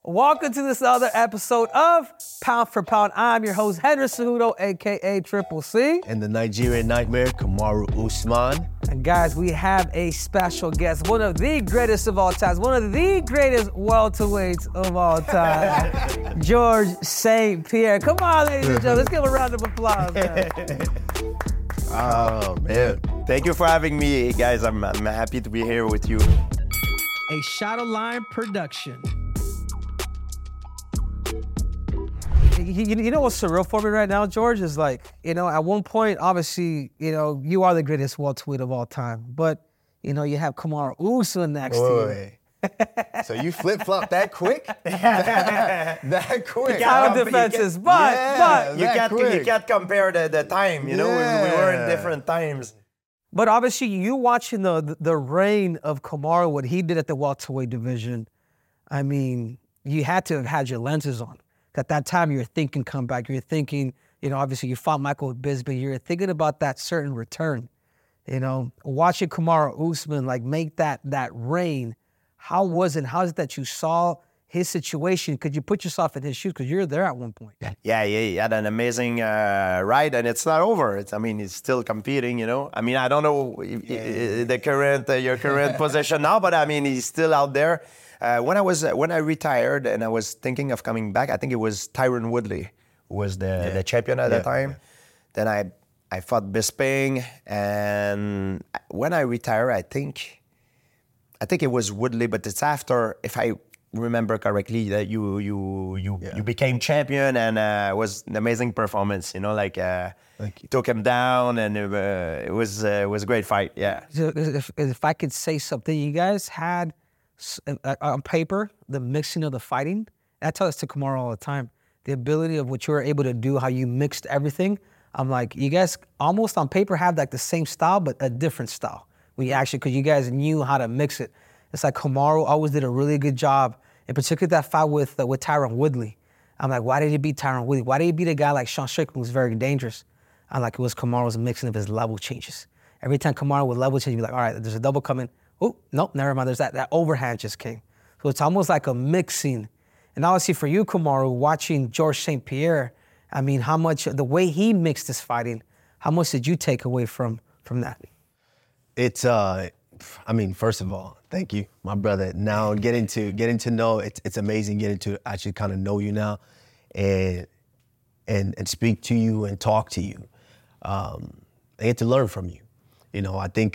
Welcome to this other episode of Pound for Pound. I'm your host, Henry Cejudo, a.k.a. Triple C. And the Nigerian Nightmare, Kamaru Usman. And guys, we have a special guest, one of the greatest of all time, one of the greatest welterweights of all time, George St. Pierre. Come on, ladies and gentlemen, let's give him a round of applause. Oh, man. Thank you for having me, guys. I'm happy to be here with you. A Shadowline production. You know what's surreal for me right now, George, is like, at one point, obviously, you are the greatest welterweight of all time. But, you have Kamaru Usman next to you. So you flip-flop that quick? that quick. Counter defenses, but you can't compare the time, we were in different times. But obviously, you watching the reign of Kamaru, what he did at the welterweight division, I mean, you had to have had your lenses on. At that time, you're thinking comeback. You're thinking, obviously you fought Michael Bisping. You're thinking about that certain return. Watching Kamaru Usman make that reign. How was it? How is it that you saw his situation? Could you put yourself in his shoes? Because you're there at one point. Yeah, he had an amazing ride, and it's not over. He's still competing. I don't know your current position now, but he's still out there. When I retired and I was thinking of coming back, I think it was Tyron Woodley who was the champion at that time. Then I fought Bisping, and when I retired, I think it was Woodley, but it's after, if I remember correctly, that you became champion, and it was an amazing performance. You took him down, and it was a great fight. Yeah. So if I could say something, you guys had on paper the mixing of the fighting. I tell this to Kamaru all the time. The ability of what you were able to do, how you mixed everything. I'm like, you guys almost on paper have the same style, but a different style. Because you guys knew how to mix it. It's like Kamaru always did a really good job, in particular that fight with Tyron Woodley. I'm like, why did he beat Tyron Woodley? Why did he beat a guy like Sean Strickland, who's very dangerous? I'm like, it was Kamaru's mixing of his level changes. Every time Kamaru would level change, you'd be like, all right, there's a double coming. Oh, nope, never mind. There's that overhand just came. So it's almost like a mixing. And obviously for you, Kamaru, watching George St. Pierre, how much, the way he mixed his fighting, how much did you take away from that? It's, first of all, thank you, my brother. Now getting to know, it's amazing getting to actually kind of know you now and speak to you and talk to you. I get to learn from you. I think,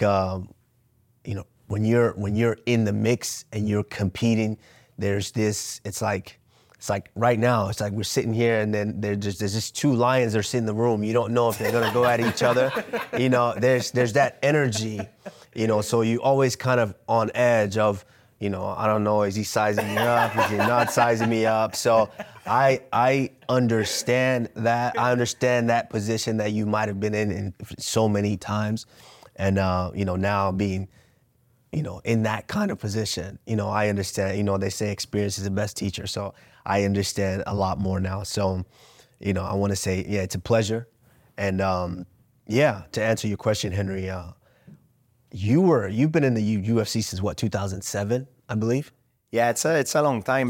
when you're in the mix and you're competing, there's this, it's like right now, it's like we're sitting here and then there's just two lions that are sitting in the room. You don't know if they're gonna go at each other. There's that energy, so you always kind of on edge of, I don't know, is he sizing me up? Is he not sizing me up? So I understand that. I understand that position that you might have been in so many times. And, now being, in that kind of position, I understand, they say experience is the best teacher. So I understand a lot more now. So, I want to say, it's a pleasure. And, to answer your question, Henry, you've been in the UFC since what, 2007, I believe? Yeah, it's a long time.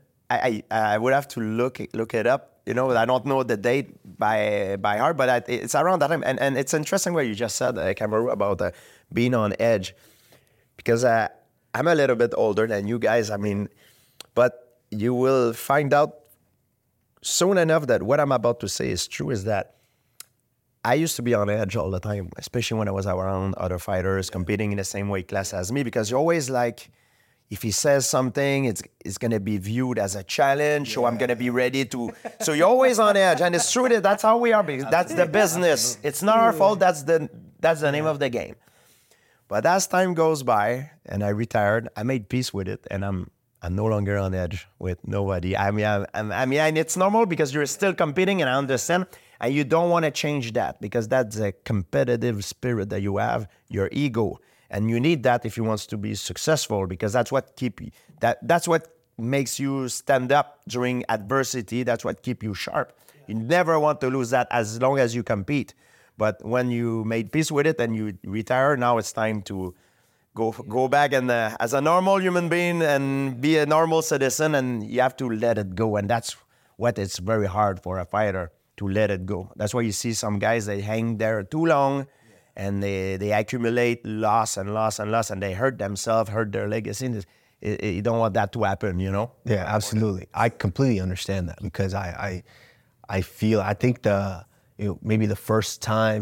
I would have to look it up. I don't know the date by heart, but it's around that time. And it's interesting what you just said, Kamaru, about being on edge. Because I'm a little bit older than you guys, but you will find out soon enough that what I'm about to say is true, is that I used to be on edge all the time, especially when I was around other fighters competing in the same weight class as me, because you're always like, if he says something, it's going to be viewed as a challenge, so I'm going to be ready to... So you're always on edge, and it's true that that's how we are, because that's the business. It's not our fault, that's the name of the game. But as time goes by, and I retired, I made peace with it, and I'm no longer on edge with nobody. And it's normal because you're still competing, and I understand, and you don't want to change that, because that's a competitive spirit that you have, your ego. And you need that if you want to be successful, because that's what that's what makes you stand up during adversity. That's what keeps you sharp. You never want to lose that as long as you compete. But when you made peace with it and you retire, now it's time to go back and as a normal human being and be a normal citizen, and you have to let it go. And that's what it's very hard for a fighter, to let it go. That's why you see some guys, they hang there too long, and they accumulate loss and loss and loss, and they hurt themselves, hurt their legacy. You don't want that to happen, you know? Yeah, absolutely. I completely understand that, because I think maybe the first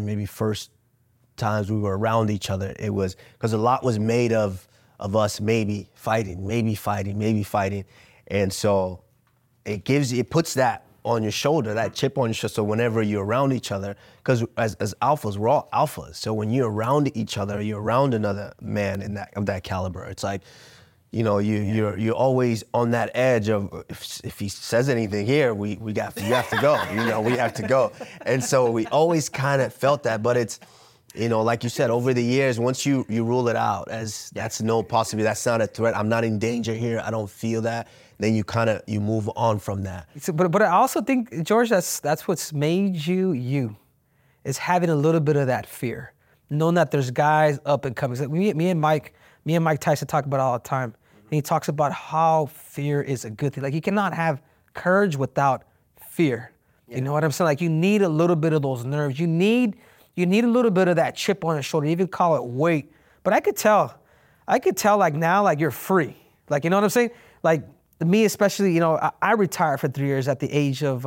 times we were around each other, it was because a lot was made of us maybe fighting. And so it puts that on your shoulder, that chip on your shoulder. So whenever you're around each other, because as alphas, we're all alphas. So when you're around each other, you're around another man of that caliber. It's like, you know, you're always on that edge of, if he says anything here, you have to go. You know, we have to go. And so we always kind of felt that, but it's, you know, like you said, over the years, once you rule it out as that's no possibility, that's not a threat, I'm not in danger here, I don't feel that, then you move on from that. But I also think, George, that's what's made you, is having a little bit of that fear, knowing that there's guys up and coming. Me and Mike Tyson talk about it all the time. And he talks about how fear is a good thing. Like, you cannot have courage without fear. Yeah. You know what I'm saying? Like, you need a little bit of those nerves. You need a little bit of that chip on the shoulder. You even call it weight. But I could tell like now, like, you're free. Like, you know what I'm saying? Like, me especially, you know, I retired for 3 years at the age of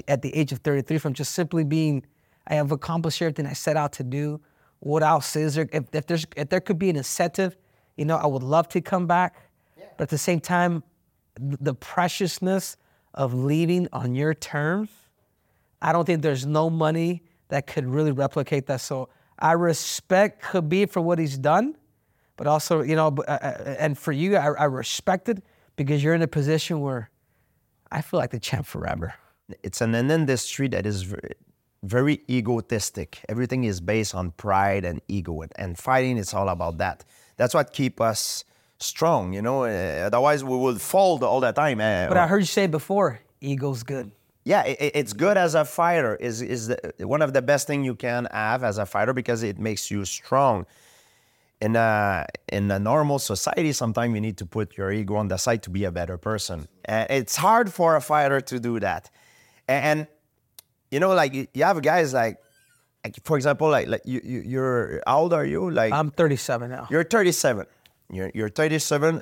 33 from just simply being, I have accomplished everything I set out to do. What else is there? If there could be an incentive, you know, I would love to come back. Yeah. But at the same time, the preciousness of leaving on your terms, I don't think there's no money that could really replicate that. So I respect Khabib for what he's done, but also, you know, and for you, I respect it because you're in a position where I feel like the champ forever. It's an industry that is very egotistic. Everything is based on pride and ego, and fighting is all about that. That's what keeps us strong, you know. Otherwise, we will fall all the time. But I heard you say before, ego's good. Yeah, it's good as a fighter. Is one of the best things you can have as a fighter, because it makes you strong. In a normal society, sometimes you need to put your ego on the side to be a better person. And it's hard for a fighter to do that. And you know, like, you have guys like for example, like you're, how old are you? Like, I'm 37 now. You're 37. You're 37.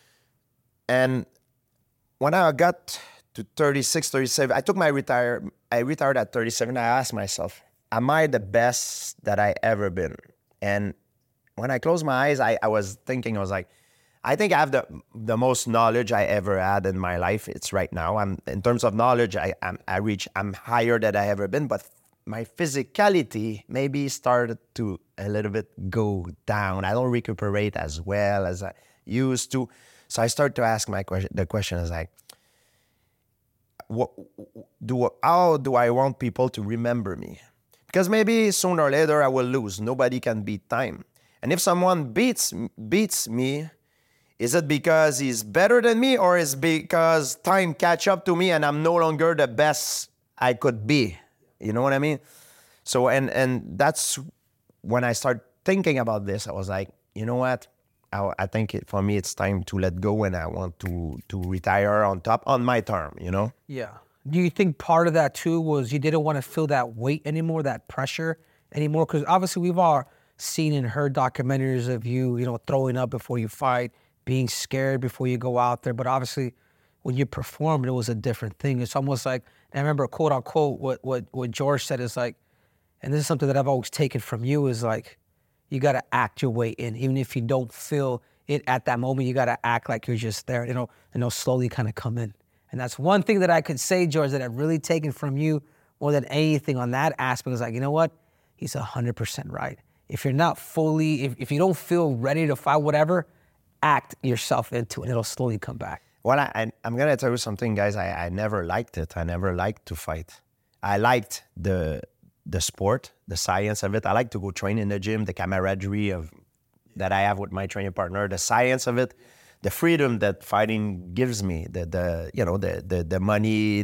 And when I got to 36, 37, I retired at 37. I asked myself, am I the best that I ever been? And when I closed my eyes, I was thinking, I was like, I think I have the most knowledge I ever had in my life. It's right now. In terms of knowledge, I'm higher than I ever been, but my physicality maybe started to a little bit go down. I don't recuperate as well as I used to. So I started to ask the question is like, how do I want people to remember me? Because maybe sooner or later I will lose. Nobody can beat time. And if someone beats me, is it because he's better than me, or is it because time catch up to me and I'm no longer the best I could be? You know what I mean? So, and that's when I start thinking about this. I was like, you know what? I think for me it's time to let go, and I want to retire on my term, you know? Yeah. Do you think part of that too was you didn't want to feel that weight anymore, that pressure anymore? Because obviously we've all seen and heard documentaries of you, you know, throwing up before you fight, being scared before you go out there. But obviously when you performed, it was a different thing. It's almost like, and I remember quote unquote what George said is like, and this is something that I've always taken from you, is like, you got to act your way in. Even if you don't feel it at that moment, you got to act like you're just there, you know, and they'll slowly kind of come in. And that's one thing that I could say, George, that I've really taken from you more than anything on that aspect, is like, you know what? He's 100% right. If you're not fully, if you don't feel ready to fight, whatever, act yourself into it. It'll slowly come back. Well, I'm going to tell you something, guys. I never liked it. I never liked to fight. I liked the sport, the science of it. I like to go train in the gym, the camaraderie that I have with my training partner, the science of it, the freedom that fighting gives me, the money,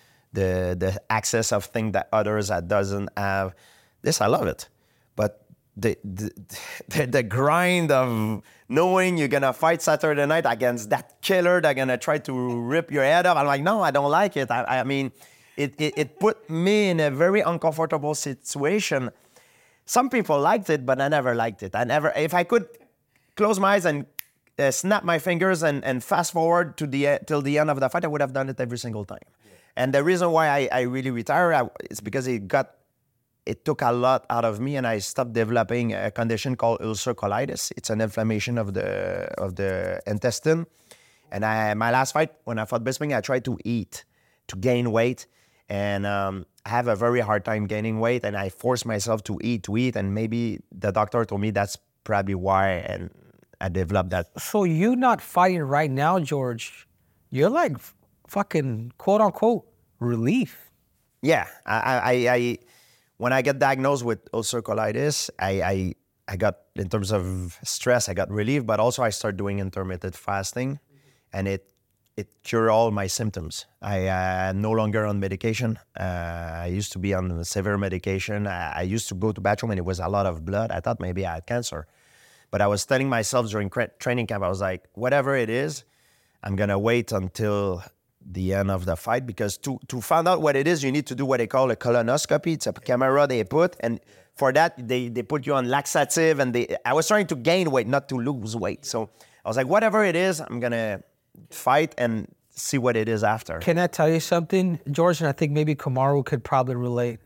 the access of things that others that doesn't have. This, I love it. But the grind of knowing you're gonna fight Saturday night against that killer that's gonna try to rip your head off. I'm like, no, I don't like it. I mean, it put me in a very uncomfortable situation. Some people liked it, but I never liked it. If I could close my eyes and snap my fingers and fast forward to till the end of the fight, I would have done it every single time. Yeah. And the reason why I really retired is because it took a lot out of me, and I stopped developing a condition called ulcer colitis. It's an inflammation of the intestine. And my last fight, when I fought Bisping, I tried to eat to gain weight, and I have a very hard time gaining weight, and I forced myself to eat, and maybe the doctor told me that's probably why, and I developed that. So you not fighting right now, George, you're like fucking quote unquote relief. Yeah, I when I got diagnosed with ulcer colitis, I got, in terms of stress, I got relief, but also I started doing intermittent fasting, and it cured all my symptoms. I no longer on medication. I used to be on severe medication. I used to go to bathroom and it was a lot of blood. I thought maybe I had cancer. But I was telling myself during training camp, I was like, whatever it is, I'm going to wait until the end of the fight, because to find out what it is, you need to do what they call a colonoscopy. It's a camera they put, and for that, they put you on laxative, and I was trying to gain weight, not to lose weight. So I was like, whatever it is, I'm going to fight and see what it is after. Can I tell you something, George? And I think maybe Kamaru could probably relate.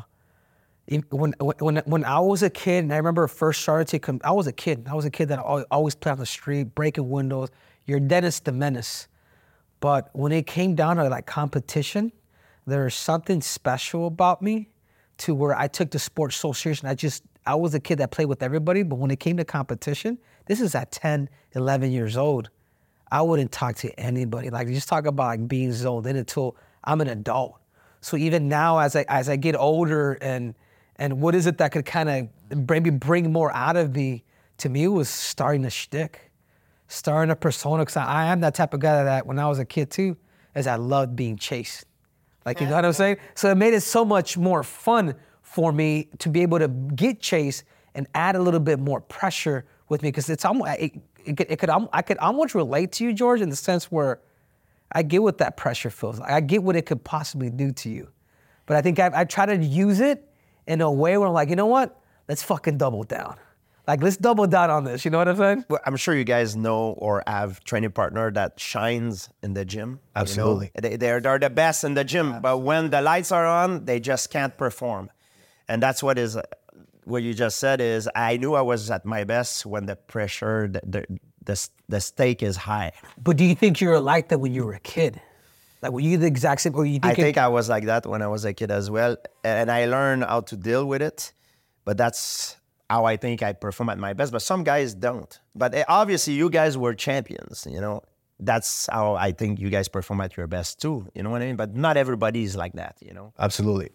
When I was a kid, and I remember first started to I was a kid that always played on the street, breaking windows. You're Dennis the Menace. But when it came down to like competition, there was something special about me to where I took the sport so serious. And I was a kid that played with everybody, but when it came to competition, this is at 10, 11 years old, I wouldn't talk to anybody. Like, just talk about like being zoned in until I'm an adult. So even now, as I get older, and what is it that could kind of maybe bring more out of me? To me, it was starting a shtick, starting a persona. Because I am that type of guy that when I was a kid too, is I loved being chased. Like, you know what I'm saying? So it made it so much more fun for me to be able to get chased and add a little bit more pressure with me, because it's almost I could almost relate to you, George, in the sense where I get what that pressure feels like. I get what it could possibly do to you. But I think I try to use it in a way where I'm like, you know what? Let's fucking double down. Like, let's double down on this. You know what I'm saying? Well, I'm sure you guys know or have training partner that shines in the gym. Absolutely. You know? They're the best in the gym, but when the lights are on, they just can't perform. And that's what you just said is, I knew I was at my best when the pressure, the stake is high. But do you think you were like that when you were a kid? Like, were you the exact same? Or you think I think I was like that when I was a kid as well. And I learned how to deal with it. But that's how I think I perform at my best. But some guys don't. But obviously, you guys were champions, you know. That's how I think you guys perform at your best too. You know what I mean? But not everybody is like that, you know? Absolutely.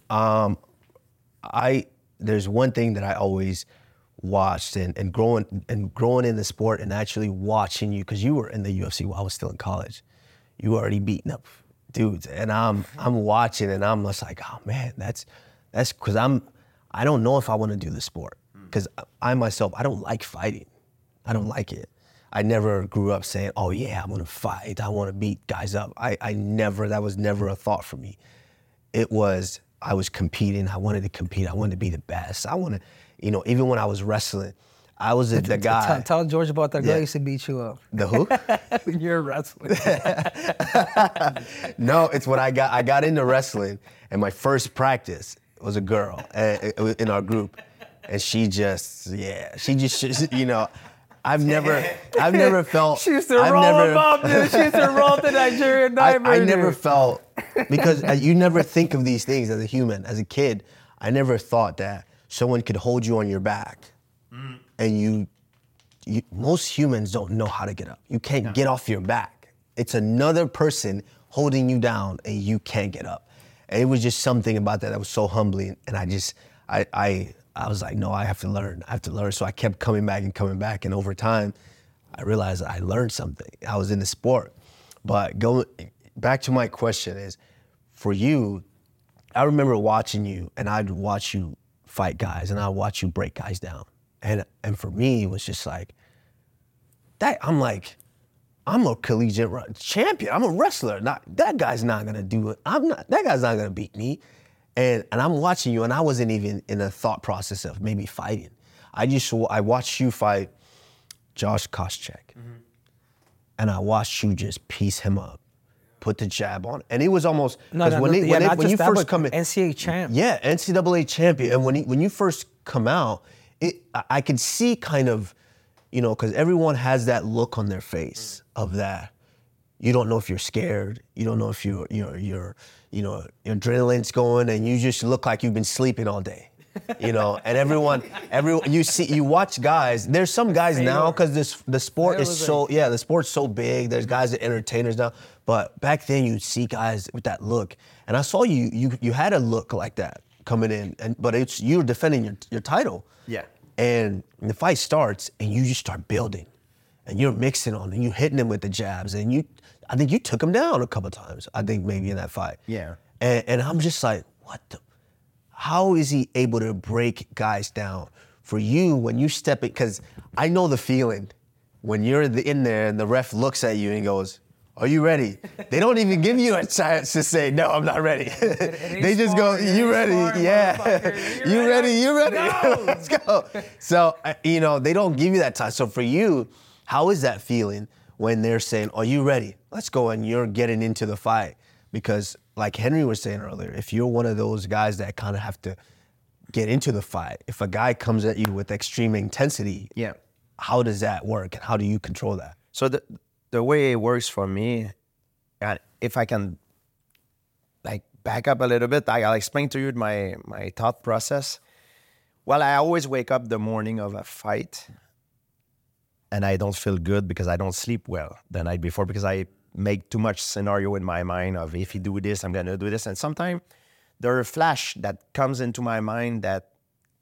There's one thing that I always watched and growing in the sport and actually watching you, because you were in the UFC while I was still in college. You were already beating up dudes, and I'm watching, and I'm just like, oh man, that's because I don't know if I want to do the sport, because I myself, I don't like fighting. I don't like it. I never grew up saying, oh yeah, I'm gonna fight. I want to beat guys up. That was never a thought for me. It was, I was competing. I wanted to compete. I wanted to be the best. I wanted, you know, even when I was wrestling, I was the guy. Tell George about that girl who used to beat you up. The who? You're wrestling. No, it's when I got into wrestling, and my first practice was a girl in our group, and she just, you know, I've never felt. She used to roll him up, dude. She used to roll the Nigerian Nightmare. I never felt, because you never think of these things as a human. As a kid, I never thought that someone could hold you on your back, and you most humans don't know how to get up. You can't get off your back. It's another person holding you down, and you can't get up. And it was just something about that was so humbling, and I was like, no, I have to learn. So I kept coming back, and over time, I realized I learned something. I was in the sport. But going back to my question is, for you, I remember watching you, and I'd watch you fight guys, and I'd watch you break guys down. And for me, it was just like, that. I'm like, I'm a collegiate champion. I'm a wrestler. That guy's not gonna do it. That guy's not gonna beat me. And I'm watching you, and I wasn't even in a thought process of maybe fighting. I watched you fight Josh Koscheck, and I watched you just piece him up, put the jab on, and it was almost when you first come in, NCAA champ. yeah, NCAA champion, and when you first come out, I could see kind of, because everyone has that look on their face of that. You don't know if you're scared. You don't know if your adrenaline's going, and you just look like you've been sleeping all day. And everyone, you watch guys. There's some guys now because the sport is the sport's so big. There's guys that entertainers now, but back then you'd see guys with that look, and I saw you had a look like that coming in, but you were defending your title. Yeah. And the fight starts, and you just start building, and you're mixing on, and you're hitting him with the jabs, and I think you took him down a couple times. I think maybe in that fight. Yeah. And I'm just like, how is he able to break guys down? For you, when you step in, because I know the feeling when you're in there and the ref looks at you and goes, "Are you ready?" They don't even give you a chance to say, "No, I'm not ready." They just go, "You ready? Yeah. You ready? You ready? Let's go." So, they don't give you that time. So for you, how is that feeling when they're saying, "Are you ready? Let's go," and you're getting into the fight? Because like Henry was saying earlier, if you're one of those guys that kind of have to get into the fight, if a guy comes at you with extreme intensity, how does that work? And how do you control that? So the way it works for me, and if I can back up a little bit, I'll explain to you my thought process. Well, I always wake up the morning of a fight and I don't feel good because I don't sleep well the night before, because I make too much scenario in my mind of, if you do this, I'm gonna do this. And sometimes there are a flash that comes into my mind that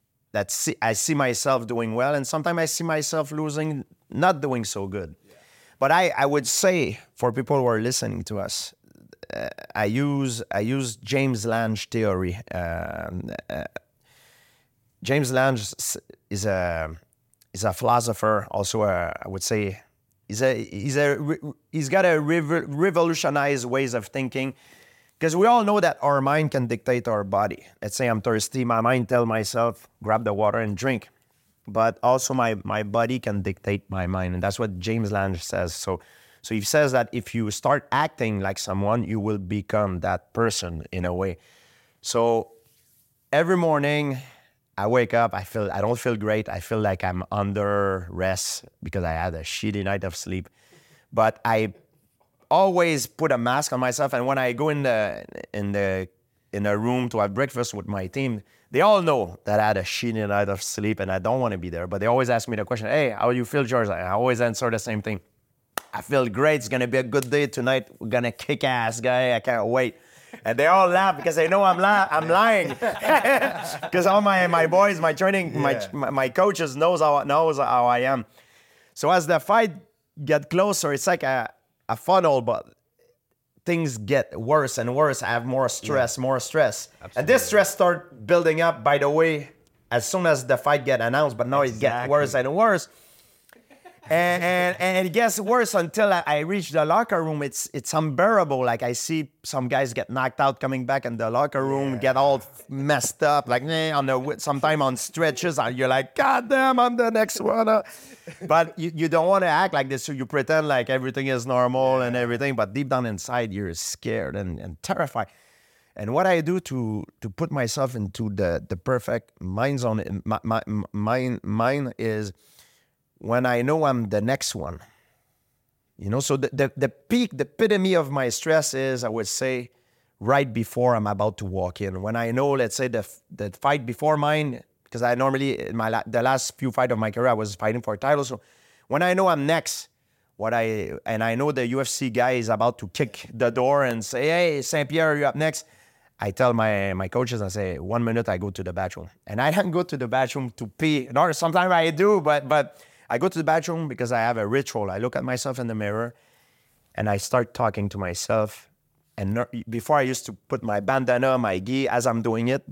I see myself doing well, and sometimes I see myself losing, not doing so good. Yeah. But I would say, for people who are listening to us, I use James Lange theory. James Lange is a philosopher, also I would say he's got a revolutionized ways of thinking, because we all know that our mind can dictate our body. Let's say I'm thirsty, my mind tell myself grab the water and drink, but also my body can dictate my mind, and that's what James Lange says. So he says that if you start acting like someone, you will become that person in a way. So every morning I wake up, I don't feel great. I feel like I'm under rest because I had a shitty night of sleep. But I always put a mask on myself, and when I go in a room to have breakfast with my team, they all know that I had a shitty night of sleep and I don't want to be there. But they always ask me the question, "Hey, how do you feel, George?" I always answer the same thing. I feel great. It's gonna be a good day tonight. We're gonna kick ass, guy. I can't wait. And they all laugh because they know I'm lying. Because all my boys, my training, my coaches knows how I am. So as the fight get closer, it's like a funnel, but things get worse and worse. I have more stress. Absolutely. And this stress start building up, by the way, as soon as the fight get announced, but now it gets worse and worse. And it gets worse until I reach the locker room. It's unbearable. Like, I see some guys get knocked out coming back in the locker room, get all messed up, like sometime on stretches, and you're like, God damn, I'm the next one. But you don't want to act like this, so you pretend like everything is normal and everything, but deep down inside, you're scared and terrified. And what I do to put myself into the perfect mind zone, mine is, when I know I'm the next one, so the peak, the epitome of my stress is, I would say, right before I'm about to walk in. When I know, let's say, the fight before mine, because I normally, in the last few fights of my career, I was fighting for a title. So when I know I'm next, and I know the UFC guy is about to kick the door and say, "Hey, Saint-Pierre, are you up next?" I tell my coaches, I say, 1 minute, I go to the bathroom. And I don't go to the bathroom to pee. No, sometimes I do, but I go to the bathroom because I have a ritual. I look at myself in the mirror and I start talking to myself. And before, I used to put my bandana, my gi as I'm doing it, but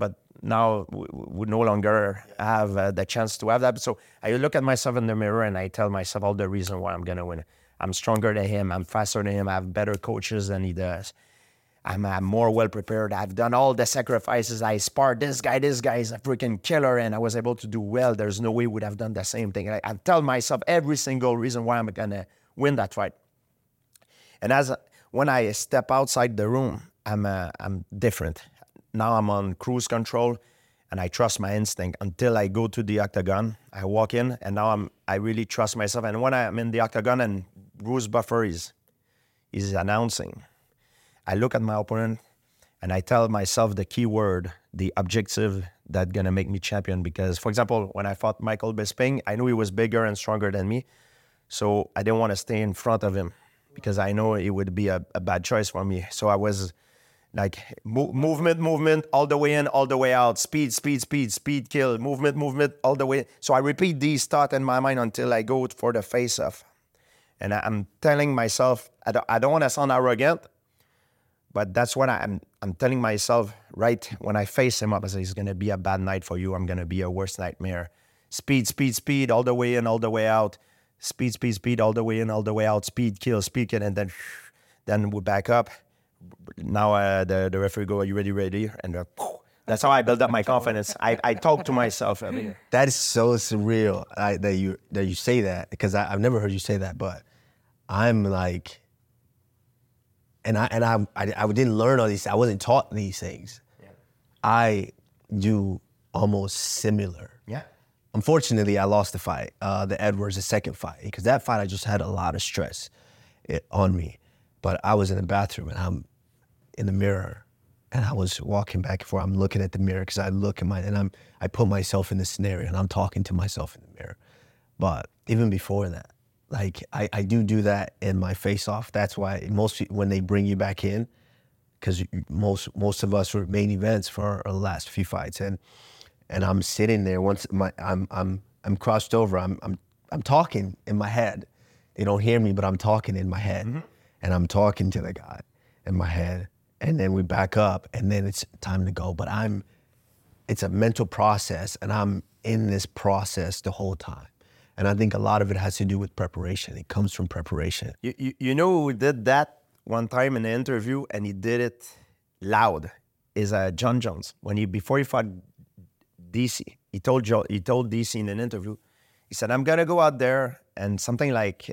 now we no longer have the chance to have that. So I look at myself in the mirror and I tell myself all the reason why I'm going to win. I'm stronger than him. I'm faster than him. I have better coaches than he does. I'm more well prepared. I've done all the sacrifices. I sparred this guy. This guy is a freaking killer, and I was able to do well. There's no way we would have done the same thing. I tell myself every single reason why I'm going to win that fight. And when I step outside the room, I'm different. Now I'm on cruise control, and I trust my instinct until I go to the octagon. I walk in, and now I really trust myself. And when I'm in the octagon and Bruce Buffer is announcing, I look at my opponent and I tell myself the key word, the objective that's going to make me champion. Because, for example, when I fought Michael Bisping, I knew he was bigger and stronger than me. So I didn't want to stay in front of him because I know it would be a bad choice for me. So I was like movement, all the way in, all the way out, speed, kill, movement, all the way. So I repeat these thoughts in my mind until I go for the face-off. And I'm telling myself, I don't want to sound arrogant, but that's what I'm telling myself right when I face him up. I say, it's going to be a bad night for you. I'm going to be a worst nightmare. Speed, all the way in, all the way out. Speed, all the way in, all the way out. Speed, kill, and then we back up. Now the referee go, are you ready? And that's how I build up my confidence. I talk to myself. I mean, that is so surreal that you say that, because I've never heard you say that, but I'm like, and I didn't learn all these. I wasn't taught these things. Yeah. I do almost similar. Yeah. Unfortunately, I lost the fight, the Edwards, the second fight, because that fight I just had a lot of stress on me. But I was in the bathroom and I'm in the mirror, and I was walking back and forth. I'm looking at the mirror because I look at I put myself in the scenario and I'm talking to myself in the mirror. But even before that, like I do that in my face-off. That's why most people, when they bring you back in, because most of us were main events for our last few fights, and I'm sitting there once I'm crossed over. I'm talking in my head. They don't hear me, but I'm talking in my head, and I'm talking to the guy in my head, and then we back up, and then it's time to go. But it's a mental process, and I'm in this process the whole time. And I think a lot of it has to do with preparation. It comes from preparation. You know who did that one time in an interview, and he did it loud, is John Jones. Before he fought DC, he told DC in an interview, he said, I'm going to go out there and something like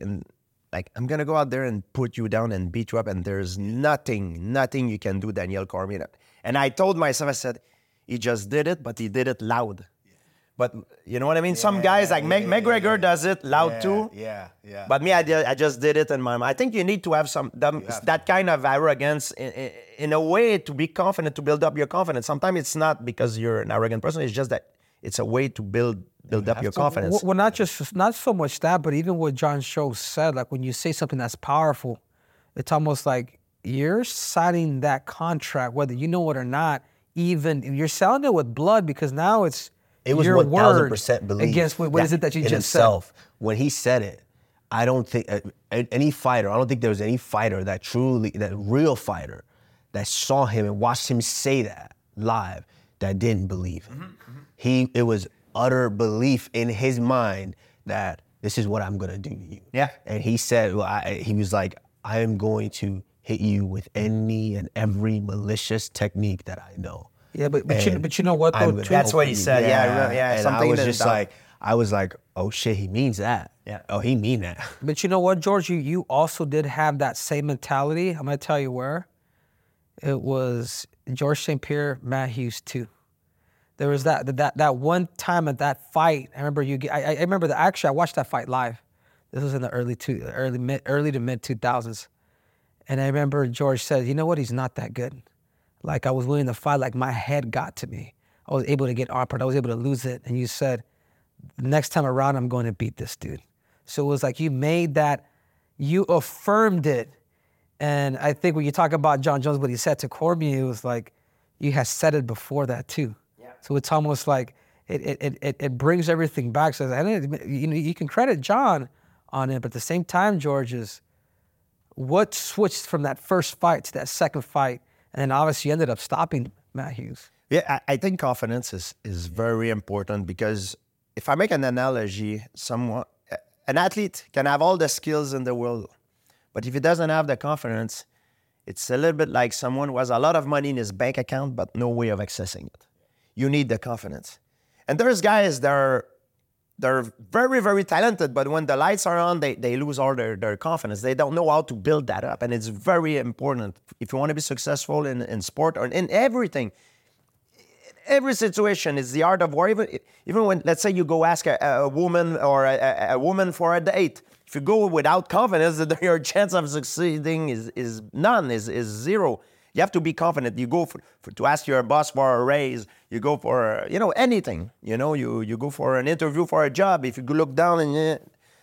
I'm going to go out there and put you down and beat you up, and there's nothing you can do, Daniel Cormier. And I told myself, I said, he just did it, but he did it loud. But you know what I mean? Some guys like McGregor does it loud too. Yeah. But me, I just did it in my mind. I think you need to have that kind of arrogance in a way to be confident, to build up your confidence. Sometimes it's not because you're an arrogant person. It's just that it's a way to build up your confidence. Well, not so much that, but even what John Show said, like when you say something that's powerful, it's almost like you're signing that contract, whether you know it or not. Even you're selling it with blood, because now it was your 1,000% belief against what is it that you in just himself. Said? When he said it, I don't think any fighter. I don't think there was any fighter that real fighter, that saw him and watched him say that live that didn't believe him. It was utter belief in his mind that this is what I'm gonna do to you. Yeah. And he said, he was like, I am going to hit you with any and every malicious technique that I know. Yeah, but you know what though? That's what he said. Yeah. And I was just like, oh shit, he means that. Yeah. Oh, he mean that. But you know what, George? You also did have that same mentality. I'm gonna tell you where. It was George St. Pierre, Matt Hughes too. There was that one time at that fight. I remember I remember actually I watched that fight live. This was in the early to mid 2000s, and I remember George said, "You know what? He's not that good." Like I was winning the fight, like my head got to me. I was able to get upper, I was able to lose it. And you said, next time around, I'm going to beat this dude. So it was like you made that, you affirmed it. And I think when you talk about John Jones, what he said to Cormier, it was like, you had said it before that too. Yeah. So it's almost like it brings everything back. So you can credit John on it, but at the same time, George, is what switched from that first fight to that second fight. And then obviously you ended up stopping Matt Hughes? Yeah, I think confidence is very important because if I make an analogy, an athlete can have all the skills in the world, but if he doesn't have the confidence, it's a little bit like someone who has a lot of money in his bank account but no way of accessing it. You need the confidence. And there's guys that are they're very, very talented, but when the lights are on, they lose all their confidence. They don't know how to build that up. And it's very important if you want to be successful in sport or in everything. Every situation is the art of war. Even when, let's say, you go ask a woman or a woman for a date, if you go without confidence, your chance of succeeding is none, is zero. You have to be confident. You go to ask your boss for a raise. You go for anything. You go for an interview for a job. If you look down and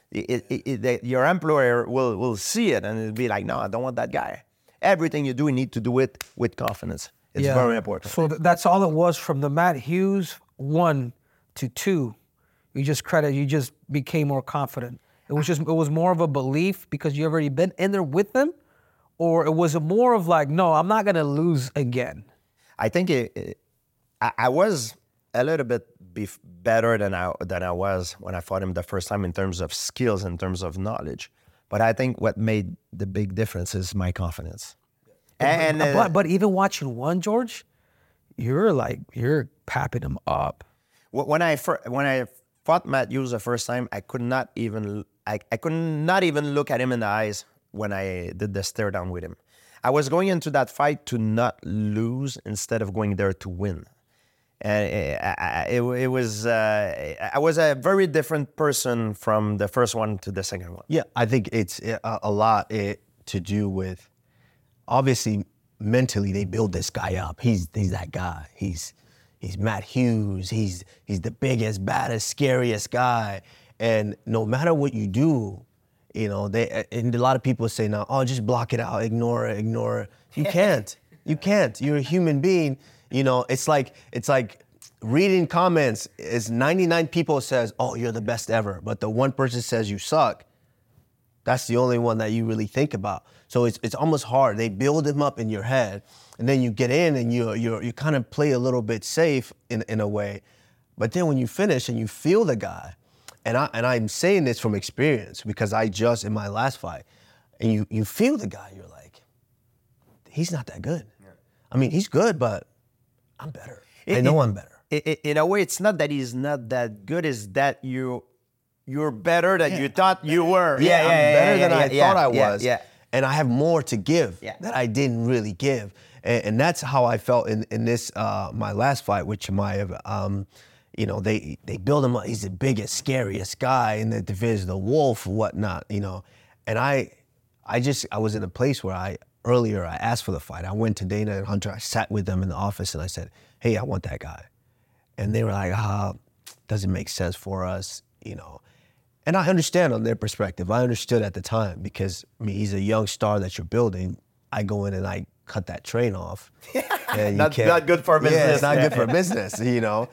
your employer will see it and it'll be like, no, I don't want that guy. Everything you do, you need to do it with confidence. It's very important. So that's all it was from the Matt Hughes 1 to 2. You just became more confident. It was more of a belief because you already been in there with them, or it was more of like, no, I'm not gonna lose again. I think I was a little bit better than I was when I fought him the first time in terms of skills, in terms of knowledge. But I think what made the big difference is my confidence. But even watching one, George, you're papping him up. When I fought Matt Hughes the first time, I could not even look at him in the eyes when I did the stare down with him. I was going into that fight to not lose instead of going there to win. And I was a very different person from the first one to the second one. Yeah, I think it's a lot to do with, obviously, mentally they build this guy up. He's that guy. He's Matt Hughes. He's the biggest, baddest, scariest guy. And no matter what you do, and a lot of people say now, oh, just block it out, ignore it. You can't. You can't. You're a human being. It's like reading comments is 99 people says, oh, you're the best ever. But the one person says you suck. That's the only one that you really think about. So it's almost hard. They build him up in your head, and then you get in and you kind of play a little bit safe in a way. But then when you finish and you feel the guy, and I'm saying this from experience because I just in my last fight, and you feel the guy, you're like, he's not that good. Yeah. I mean, he's good, but I'm better. I know I'm better. In a way, it's not that he's not that good; it's that you're better than you thought you were. I'm better than I thought I was. Yeah. And I have more to give that I didn't really give. And that's how I felt in this, my last fight with Chimaev. They build him up. He's the biggest, scariest guy in the division, the wolf, whatnot, And I was in a place where I asked for the fight. I went to Dana and Hunter. I sat with them in the office and I said, hey, I want that guy. And they were like, doesn't make sense for us, And I understand on their perspective. I understood at the time because, he's a young star that you're building. I go in and I cut that train off. And not good for business. Yeah, it's not good for business,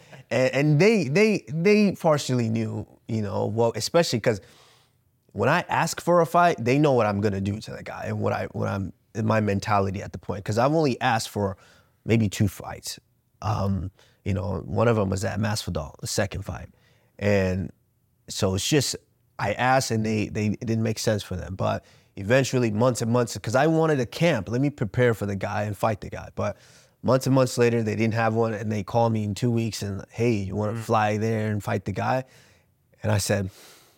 And they partially knew, well, especially because when I ask for a fight, they know what I'm gonna do to the guy and what I'm in my mentality at the point. Because I've only asked for maybe 2 fights. One of them was at Masvidal, the second fight, and so it's just I asked and it didn't make sense for them. But eventually, months and months, because I wanted a camp. Let me prepare for the guy and fight the guy. But months and months later, they didn't have one, and they called me in 2 weeks and, hey, you want to fly there and fight the guy? And I said,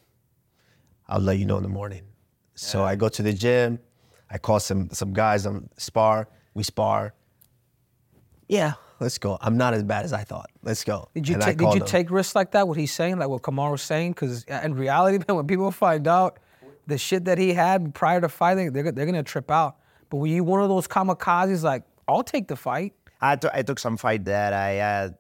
I'll let you know in the morning. Yeah. So I go to the gym. I call some guys we spar. Yeah, let's go. I'm not as bad as I thought. Let's go. Did you take risks like that, what he's saying, like what Kamaru's saying? Because in reality, man, when people find out the shit that he had prior to fighting, they're going to trip out. But were you one of those kamikazes like, I'll take the fight? I took some fight that I had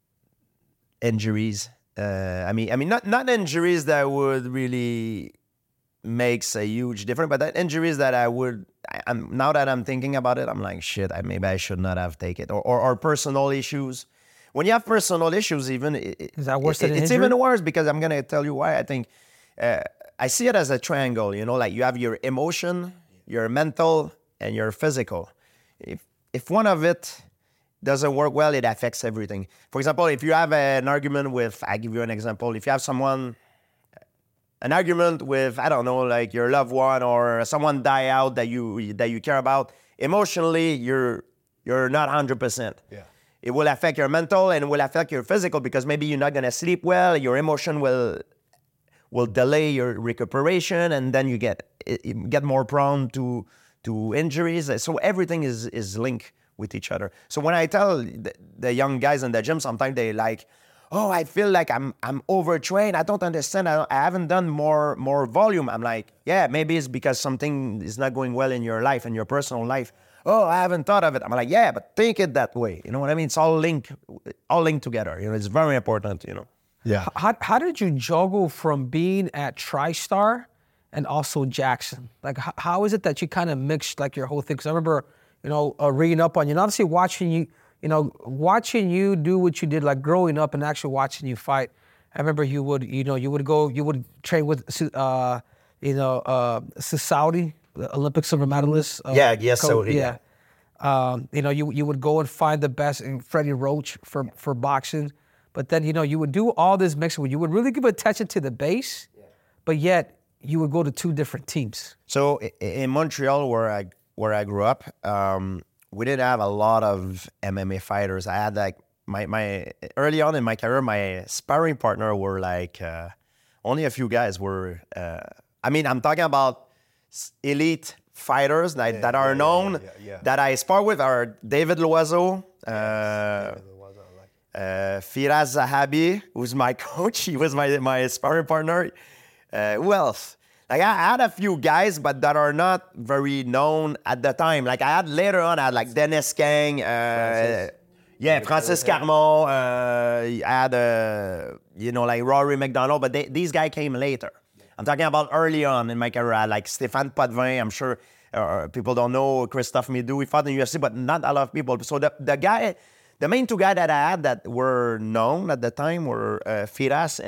injuries. Not injuries that would really makes a huge difference, but that injuries that now that I'm thinking about it, I'm like, shit, maybe I should not have taken it. Or personal issues. When you have personal issues, even is that worse than an it's injury? even worse because I'm gonna tell you why. I think I see it as a triangle. Like you have your emotion, your mental, and your physical. If one of it doesn't work well, it affects everything. For example, if you have an argument with, I give you an example. If you have an argument with, I don't know, like your loved one or someone die out that you care about, emotionally, you're not 100%. Yeah. It will affect your mental and it will affect your physical because maybe you're not gonna sleep well. Your emotion will delay your recuperation, and then you get more prone to injuries. So everything is linked with each other. So when I tell the young guys in the gym, sometimes they like, oh, I feel like I'm overtrained. I don't understand. I haven't done more volume. I'm like, yeah, maybe it's because something is not going well in your life, in your personal life. Oh, I haven't thought of it. I'm like, yeah, but think it that way. You know what I mean? It's all linked together. You know, it's very important. You know. Yeah. How did you juggle from being at TriStar and also Jackson? Like, how is it that you kind of mixed like your whole thing? Because I remember, reading up on you, and obviously watching you do what you did, like growing up and actually watching you fight. I remember you would train with, Saudi, the Olympic silver medalist. Saudi. Yeah. You would go and find the best in Freddie Roach for boxing. But then, you would do all this mixing where you would really give attention to the base, but yet you would go to two different teams. So in Montreal, where I grew up, we didn't have a lot of MMA fighters. I had like my early on in my career, my sparring partner were like only a few guys were. I'm talking about elite fighters that are known. That I spar with are David Loiseau. Firas Zahabi, who's my coach. He was my sparring partner. Who else? Like I had a few guys, but that are not very known at the time. Like I had like Dennis Kang, Francis Carmon. I had like Rory McDonald, but these guys came later. I'm talking about early on in my career. I had like Stéphane Potvin. I'm sure people don't know Christophe Midou. He fought in the UFC, but not a lot of people. So the main two guys that I had that were known at the time were Firas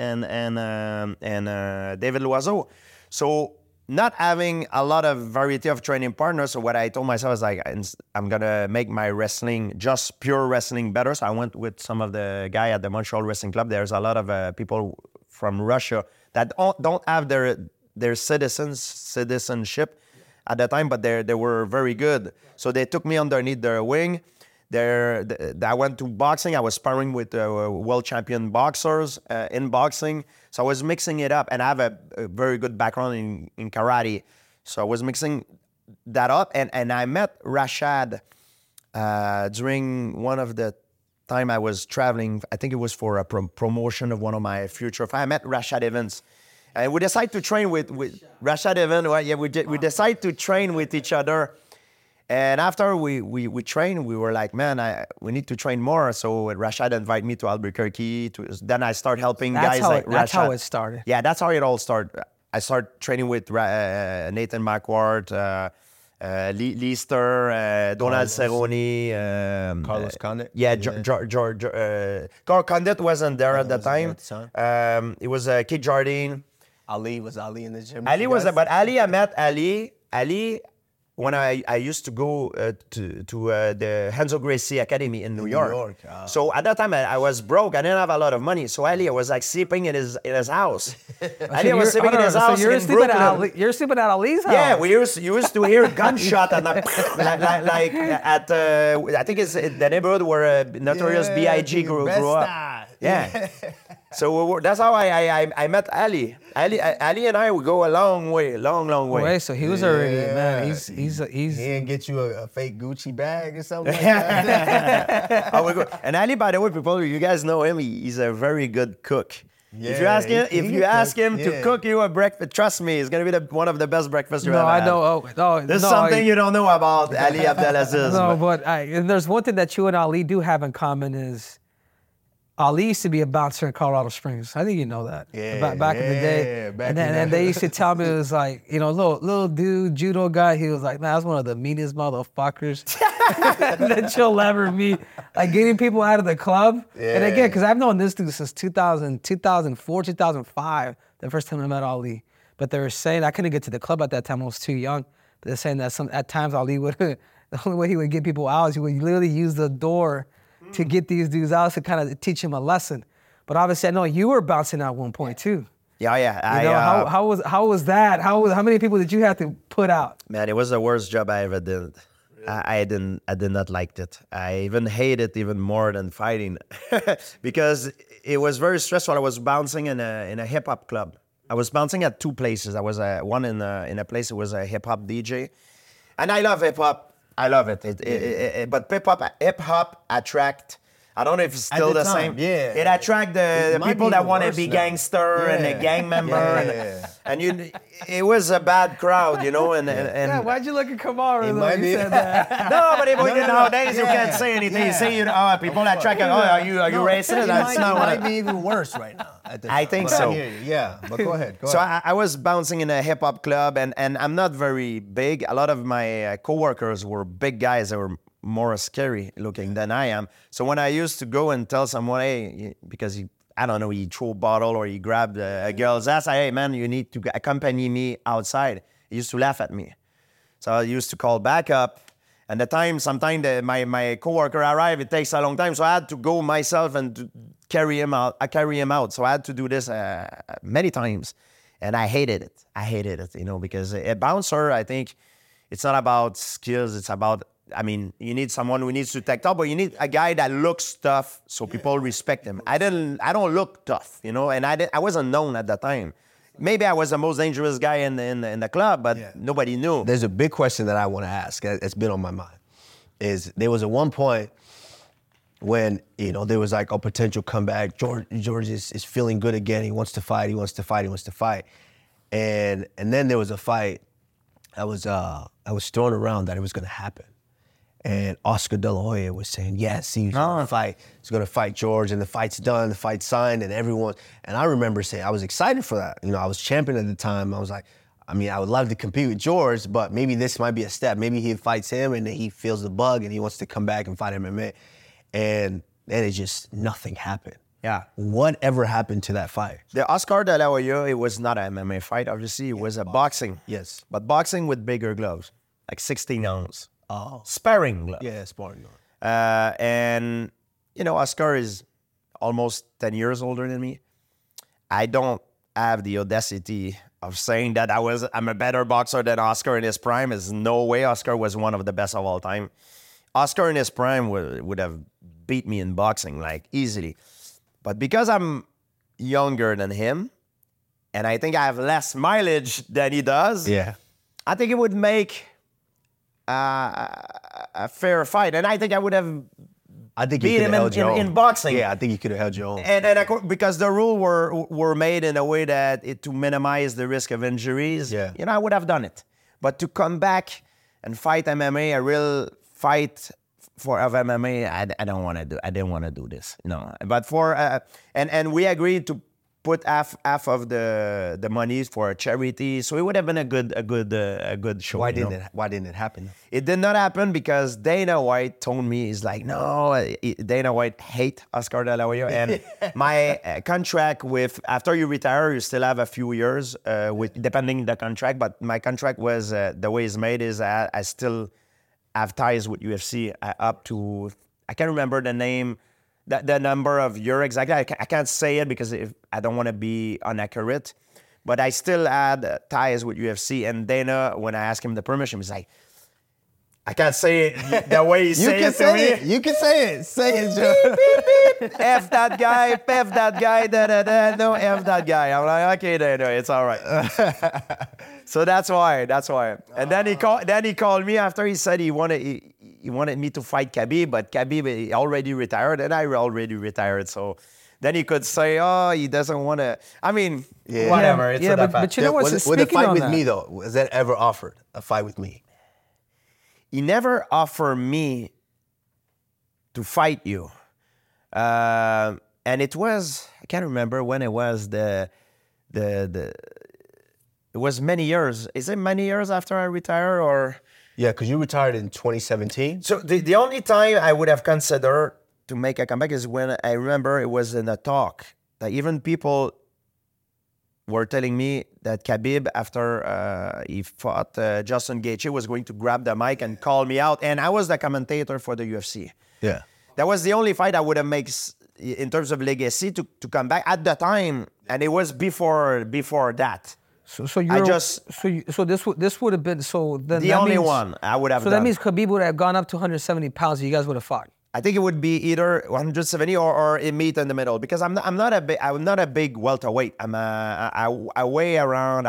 and David Loiseau. So not having a lot of variety of training partners, so what I told myself is like, I'm going to make my wrestling, just pure wrestling better. So I went with some of the guy at the Montreal Wrestling Club. There's a lot of people from Russia that don't have their citizenship at the time, but they were very good. So they took me underneath their wing. I went to boxing. I was sparring with world champion boxers in boxing. So I was mixing it up, and I have a very good background in karate. So I was mixing that up, and I met Rashad during one of the time I was traveling. I think it was for a promotion of one of my future fights. I met Rashad Evans. And we decided to train with Rashad Evans. Well, yeah, we decided to train with each other. And after we trained, we were like, man, we need to train more. So Rashad invited me to Albuquerque. Then I started helping guys like Rashad. That's how it started. Yeah, that's how it all started. I started training with Nathan McWhort, Leicester, Donald Cerrone. Carlos Condit. Yeah, George. Carl Condit wasn't there at the time. It was Kid Jardine. Was Ali in the gym? But Ali, I met Ali. Ali, when I used to go to the Renzo Gracie Academy in New York. So at that time I was broke. I didn't have a lot of money. So Ali was like sleeping in his house. Ali was sleeping in his house in Brooklyn. You're sleeping at Ali's house. Yeah, we used to hear gunshot and like at I think it's the neighborhood where Notorious B.I.G. grew up. Yeah. So that's how I met Ali. Ali and I would go a long way. So he was already, man, he's He didn't get you a fake Gucci bag or something like that? And Ali, by the way, people, you guys know him. He's a very good cook. Yeah, if you ask him to cook you a breakfast, trust me, it's gonna be one of the best breakfasts you ever had. I know. There's something you don't know about Ali Abdelaziz. No, but and there's one thing that you and Ali do have in common is Ali used to be a bouncer in Colorado Springs. I think you know that. Yeah, back in the day. And they used to tell me it was like, little dude, judo guy. He was like, man, that's one of the meanest motherfuckers that you'll ever meet. Like getting people out of the club. Yeah. And again, because I've known this dude since 2004, 2005, the first time I met Ali. But they were saying, I couldn't get to the club at that time. I was too young. They're saying that at times Ali would, the only way he would get people out is he would literally use the door to get these dudes out to kind of teach them a lesson. But obviously, I know you were bouncing at one point too. Yeah. You know, how was that? How many people did you have to put out? Man, it was the worst job I ever did. I did not like it. I even hate it even more than fighting because it was very stressful. I was bouncing in a hip hop club. I was bouncing at two places. I was one in a place that was a hip hop DJ, and I love hip hop. I love it. But hip hop attract. I don't know if it's still the same. Yeah. It attract the people be that even want to worse be now. gangster and a gang member. And it was a bad crowd, you know. And Yeah, why'd you look at Kamara though? might You be. said that. no, but nowadays you Yeah. can't say anything. You Yeah. say people that track, are you racist? That's not what might be even worse right now. I think But so. hear you. Yeah, but go ahead. So I was bouncing in a hip hop club, and I'm not very big. A lot of my coworkers were big guys that were more scary looking than I am. So when I used to go and tell someone, hey, because he threw a bottle or he grabbed a girl's ass, hey man, you need to accompany me outside. He used to laugh at me. So I used to call back up. And sometimes my coworker arrived, it takes a long time. So I had to go myself and to carry him out. I carry him out. So I had to do this many times. And I hated it, you know, because a bouncer, I think it's not about skills. It's about, you need someone who needs to take top, but you need a guy that looks tough so people respect him. I don't look tough, you know, and I wasn't known at that time. Maybe I was the most dangerous guy in the club, but nobody knew. There's a big question that I want to ask. It's been on my mind. Is there was at one point when there was like a potential comeback. George is feeling good again. He wants to fight. And then there was a fight that was thrown around that it was going to happen. And Oscar De La Hoya was saying, yes, he's going to fight. He's going to fight George, and the fight's done, the fight's signed, and everyone. And I remember saying, I was excited for that. I was champion at the time. I was like, I would love to compete with George, but maybe this might be a step. Maybe he fights him, and then he feels the bug, and he wants to come back and fight MMA. And then it just, nothing happened. Yeah. Whatever happened to that fight? The Oscar De La Hoya, it was not an MMA fight, obviously. It was a boxing. Yes. But boxing with bigger gloves, like 16 ounce. Oh. Sparring gloves. Yeah, sparring. And, Oscar is almost 10 years older than me. I don't have the audacity of saying that I'm a better boxer than Oscar in his prime. There's no way. Oscar was one of the best of all time. Oscar in his prime would have beat me in boxing, like, easily. But because I'm younger than him, and I think I have less mileage than he does, I think it would make a fair fight. And I think I would have beat him in boxing. Yeah, I think you could have held your own. And because the rules were made in a way that to minimize the risk of injuries, I would have done it. But to come back and fight MMA, a real fight of MMA, I don't want to do. I didn't want to do this, But and we agreed to put half of the money for a charity, so it would have been a good show. Why didn't it happen? It did not happen because Dana White told me, he's like, no, Dana White hate Oscar De La Hoya, and my contract after you retire, you still have a few years depending the contract, but my contract was the way it's made is I still have ties with UFC up to, I can't remember the name, the number of years exactly. I can't say it because I don't want to be inaccurate, but I still had ties with UFC. And Dana, when I asked him the permission, he's like, I can't say it the way he said it to me. You can say it. Say it, Joe. F that guy, da-da-da, no, F that guy. I'm like, okay, Dana, it's all right. So that's why. And then he called me after he said he wanted me to fight Khabib, but Khabib already retired, and I already retired. So then he could say, oh, he doesn't want to. Whatever. It's but you know what's With a speaking fight on with that, me, though, was that ever offered, a fight with me? He never offered me to fight you. And it was, I can't remember when it was, it was many years. Is it many years after I retired or? Yeah, because you retired in 2017. So the only time I would have considered to make a comeback is when I remember it was in a talk. That even people were telling me that Khabib, after he fought Justin Gaethje, was going to grab the mic and call me out. And I was the commentator for the UFC. Yeah. That was the only fight I would have made in terms of legacy to come back at the time, and it was before that. So you're so this would have been then The only one I would have So done. that means Khabib would have gone up to 170 pounds and you guys would have fought. I think it would be either 170 or a meet in the middle, because I'm not a big welterweight. I weigh around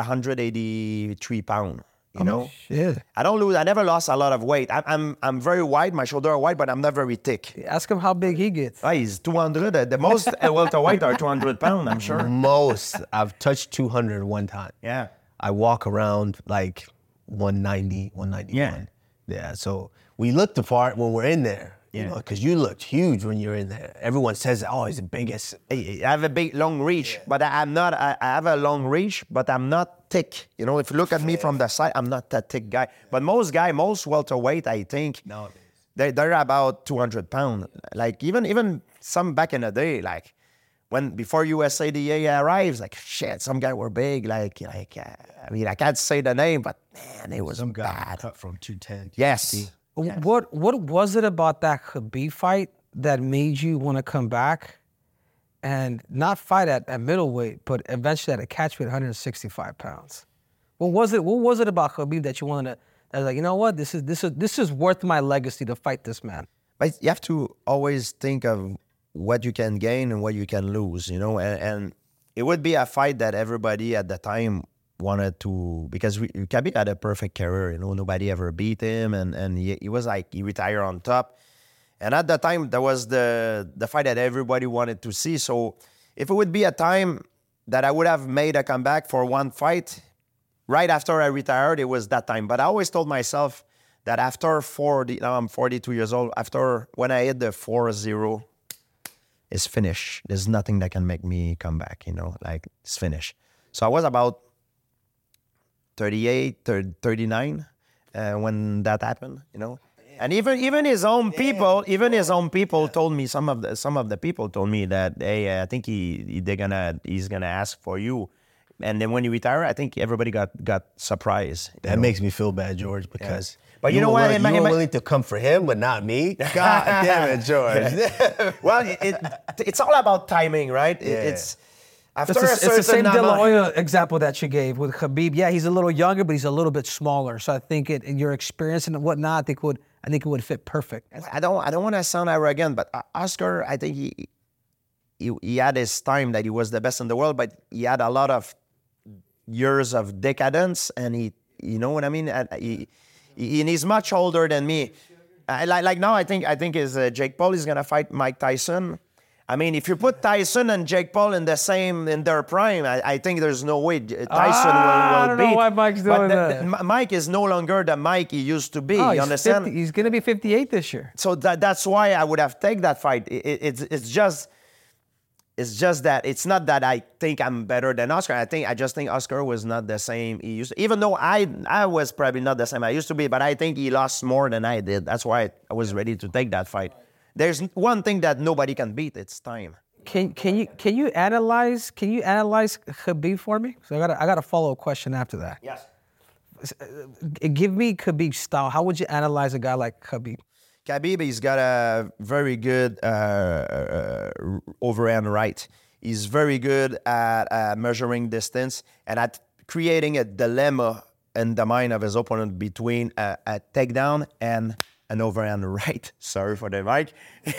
183 pounds. You know, Shit. I never lost a lot of weight. I'm very wide. My shoulders are wide, but I'm not very thick. Ask him how big he gets. He's 200. The most welterweight are 200 pounds, I'm sure. Most. I've touched 200 one time. Yeah. I walk around like 190, 191. Yeah. So we look the part when we're in there. You know, because you looked huge when you're in there. Everyone says, "Oh, he's the biggest." I have a big, long reach, but I'm not. I have a long reach, but I'm not thick. You know, if you look at me from the side, I'm not that thick guy. But most welterweight, I think, Nowadays. they're about 200 pounds. Like even some back in the day, like before USADA arrives, like shit, some guy were big. I mean, I can't say the name, but man, it was Some guy bad. cut from 210. Yes. What was it about that Khabib fight that made you want to come back and not fight at middleweight, but eventually at a catchweight 165 pounds? What was it about Khabib that you wanted to? That was like, you know what, this is worth my legacy to fight this man. But you have to always think of what you can gain and what you can lose, you know. And it would be a fight that everybody at the time wanted to, because Khabib had a perfect career, you know. Nobody ever beat him, and he was like, he retired on top. And at that time, that was the fight that everybody wanted to see. So if it would be a time that I would have made a comeback for one fight, right after I retired, it was that time. But I always told myself that after 40, now I'm 42 years old, after when I hit the 4-0, it's finished. There's nothing that can make me come back, you know, like it's finished. So I was about 38, 39 when that happened, you know. And even his own people, told me, some of the people told me that, hey, I think he's gonna ask for you. And then when he retired, I think everybody got surprised. That makes me feel bad, George, because But you know what? You were willing to come for him, but not me. God damn it, George. Well, it's all about timing, right? It's after It's the same De La amount. Hoya example that you gave with Khabib. Yeah, he's a little younger, but he's a little bit smaller. So I think in your experience and whatnot, I think it would fit perfect. I don't want to sound arrogant, but Oscar, I think he had his time that he was the best in the world, but he had a lot of years of decadence, and you know what I mean? And he's much older than me. Like now, I think is Jake Paul is gonna fight Mike Tyson. I mean, if you put Tyson and Jake Paul in their prime, I think there's no way Tyson will I don't beat. know why Mike's doing that. Mike is no longer the Mike he used to be. Oh, you understand? He's going to be 58 this year. So that's why I would have taken that fight. It's just that it's not that I think I'm better than Oscar. I just think Oscar was not the same he used to. Even though I was probably not the same I used to be, but I think he lost more than I did. That's why I was ready to take that fight. There's one thing that nobody can beat. It's time. Can you analyze Khabib for me? So I got a follow-up question after that. Yes. Give me Khabib's style. How would you analyze a guy like Khabib? Khabib, he's got a very good overhand right. He's very good at measuring distance and at creating a dilemma in the mind of his opponent between a takedown and an overhand right. Sorry for the mic.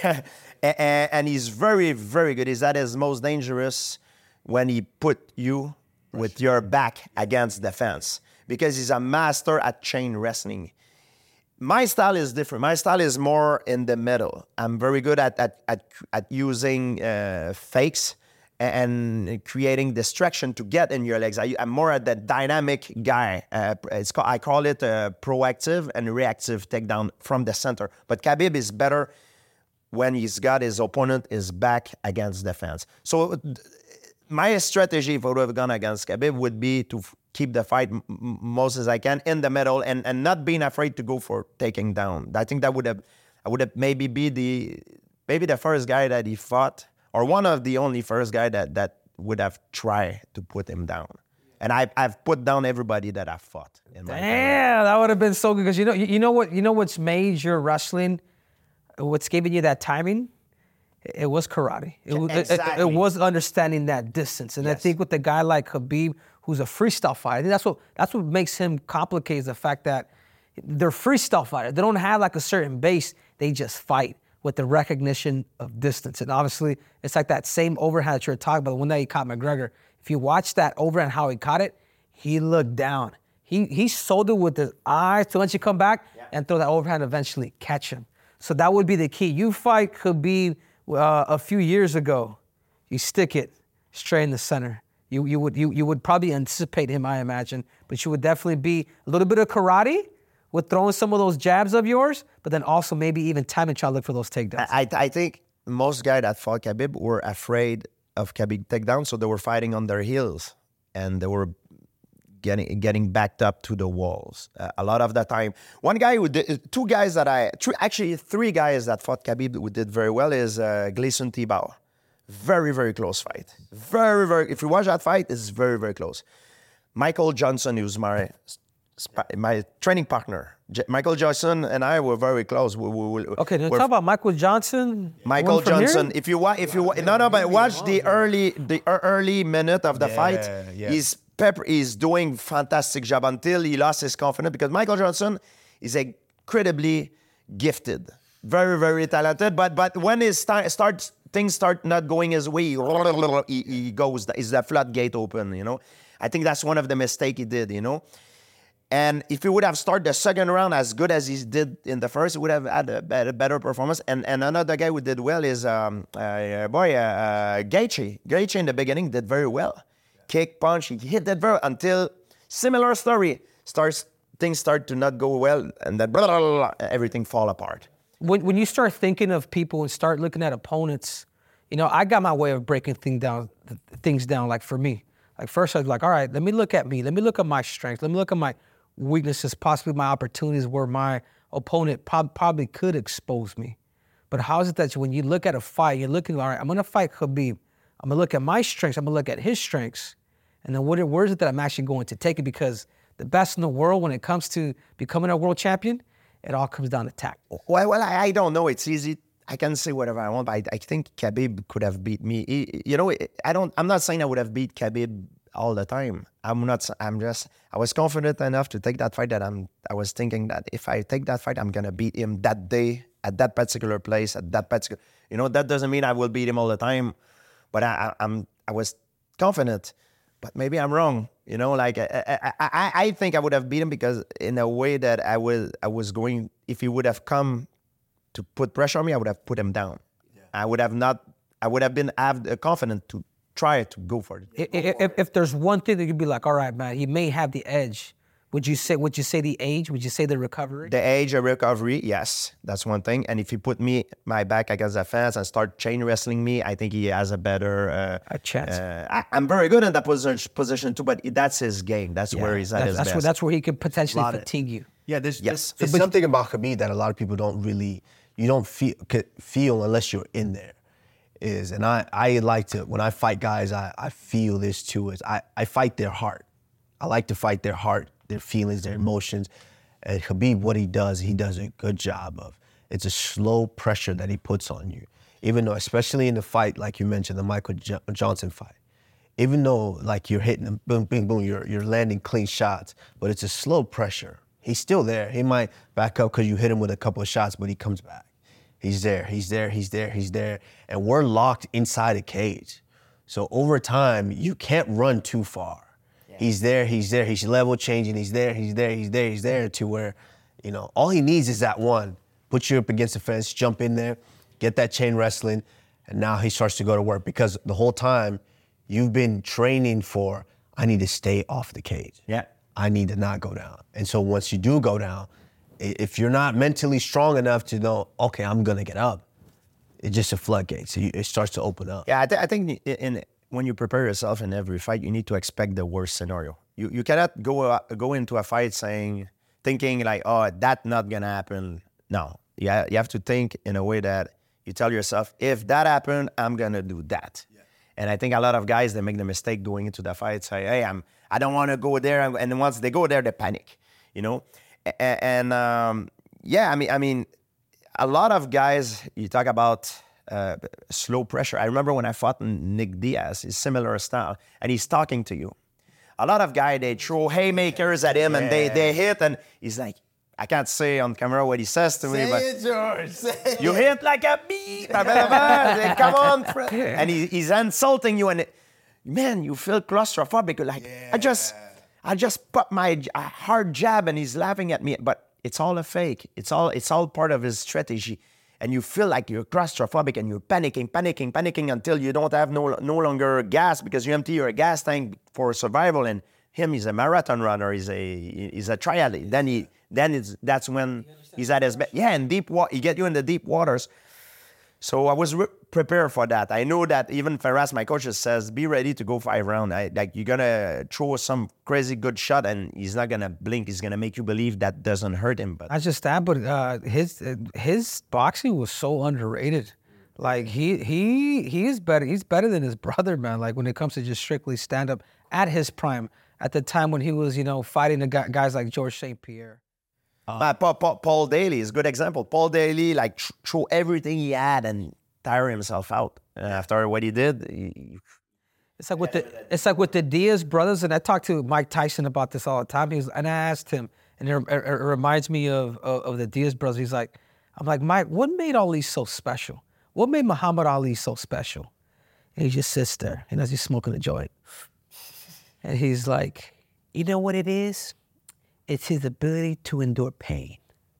and he's very, very good. He's at his most dangerous when he put you with your back against the fence, because he's a master at chain wrestling. My style is different. My style is more in the middle. I'm very good at using fakes and creating distraction to get in your legs. I'm more at the dynamic guy. I call it proactive and reactive takedown from the center. But Khabib is better when he's got his opponent his back against the fence. So my strategy if I would have gone against Khabib would be to keep the fight most as I can in the middle and not being afraid to go for taking down. I think I would have maybe be the first guy that he fought, or one of the only first guy that would have tried to put him down. And I've put down everybody that I've fought in my career. Damn, that would have been so good because you know what's made your wrestling what's giving you that timing, it was karate. Exactly. It was understanding that distance. And I Yes. think with a guy like Khabib, who's a freestyle fighter, I think that's what makes him complicated, is the fact that they're freestyle fighters. They don't have like a certain base. They just fight with the recognition of distance. And obviously, it's like that same overhand that you're talking about, the one that he caught McGregor. If you watch that overhand, how he caught it, he looked down. He sold it with his eyes to let you come back and throw that overhand, eventually catch him. So that would be the key. You fight Khabib a few years ago, you stick it straight in the center. You would probably anticipate him, I imagine, but you would definitely be a little bit of karate with throwing some of those jabs of yours, but then also maybe even time and try to look for those takedowns. I think most guys that fought Khabib were afraid of Khabib takedown, so they were fighting on their heels, and they were getting backed up to the walls. A lot of the time, three guys that fought Khabib who did very well is Gleison Tibau. Very, very close fight. Very, very, if you watch that fight, it's very, very close. Michael Johnson, who's my training partner. Michael Johnson and I were very close. Okay, now talk about Michael Johnson. Michael one from Johnson. here? If you watch the early minute of the fight. yeah. He's doing fantastic job until he lost his confidence, because Michael Johnson is incredibly gifted, very, very talented. But when things start not going his way, he goes. Is the floodgate open? You know, I think that's one of the mistakes he did. You know. And if he would have started the second round as good as he did in the first, he would have had a better performance. And another guy who did well is Gaethje. Gaethje in the beginning did very well. Kick, punch, he hit that very until similar story. Things start to not go well, and then everything fall apart. When you start thinking of people and start looking at opponents, you know, I got my way of breaking things down. Like for me, like first I was like, all right, let me look at me. Let me look at my strengths. Let me look at my weaknesses, possibly my opportunities where my opponent probably could expose me. But how is it that when you look at a fight, you're looking, all right, I'm going to fight Khabib. I'm going to look at my strengths. I'm going to look at his strengths. And then where is it that I'm actually going to take it? Because the best in the world, when it comes to becoming a world champion, it all comes down to tact. Well, I don't know. It's easy. I can say whatever I want, but I think Khabib could have beat me. I'm not saying I would have beat Khabib all the time. I was confident enough to take that fight that I was thinking that if I take that fight, I'm going to beat him that day at that particular place, at that particular, that doesn't mean I will beat him all the time, but I was confident. But maybe I'm wrong, I think I would have beat him because in a way that I was going, if he would have come to put pressure on me, I would have put him down. Yeah. I would have been confident to try to go for it. If there's one thing that you'd be like, all right, man, he may have the edge. Would you say the age? Would you say the recovery? The age of recovery, yes, that's one thing. And if he put my back against the fence and start chain wrestling me, I think he has a better a chance. I'm very good in that position too, but that's his game. That's where he's at his best. That's where he could potentially fatigue you. Yeah, there's something about Khabib that a lot of people you don't feel unless you're in there. And I like to, when I fight guys, I feel this too. I fight their heart. I like to fight their heart, their feelings, their emotions. And Khabib, what he does a good job of. It's a slow pressure that he puts on you. Even though, especially in the fight, like you mentioned, the Michael Johnson fight, even though like you're hitting them, boom, boom, boom, you're landing clean shots, but it's a slow pressure. He's still there. He might back up because you hit him with a couple of shots, but he comes back. He's there. And we're locked inside a cage. So over time, you can't run too far. Yeah. He's there. He's level changing. He's there to where, all he needs is that one. Put you up against the fence, jump in there, get that chain wrestling, and now he starts to go to work because the whole time you've been training for, I need to stay off the cage. Yeah. I need to not go down. And so once you do go down, if you're not mentally strong enough to know, okay, I'm gonna get up, it's just a floodgate. So it starts to open up. Yeah, I think when you prepare yourself in every fight, you need to expect the worst scenario. You cannot go into a fight thinking like, oh, that's not gonna happen. No, you have to think in a way that you tell yourself, if that happened, I'm gonna do that. Yeah. And I think a lot of guys, they make the mistake going into the fight, say, hey, I don't want to go there, and then once they go there, they panic, And a lot of guys, you talk about slow pressure. I remember when I fought Nick Diaz, it's similar style, and he's talking to you. A lot of guys, they throw haymakers at him and they hit, and he's like, I can't say on camera what he says to me, but George. you hit like a bee. Come on. And he's insulting you, and man, you feel claustrophobic. Like, I just put my hard jab and he's laughing at me, but it's all a fake. It's all part of his strategy. And you feel like you're claustrophobic and you're panicking until you don't have no longer gas because you empty your gas tank for survival. And him, he's a marathon runner. He's a triathlete. That's when he's at his best. Yeah, in deep water, he get you in the deep waters. So I was prepared for that. I know that even Ferraz, my coach, says, be ready to go 5 rounds. Like, you're going to throw some crazy good shot and he's not going to blink. He's going to make you believe that doesn't hurt him. But Not just that, but his boxing was so underrated. Like, he is better. He's better than his brother, man. Like, when it comes to just strictly stand-up at his prime, at the time when he was, fighting the guys like George St. Pierre. Paul Daly is a good example. Paul Daly, like, threw everything he had and tire himself out. After what he did, It's like with the Diaz brothers, and I talk to Mike Tyson about this all the time. And I asked him, and it reminds me of the Diaz brothers. I'm like, Mike, what made Ali so special? What made Muhammad Ali so special? And he just sits there, and as he's smoking a joint, and he's like, you know what it is? It's his ability to endure pain.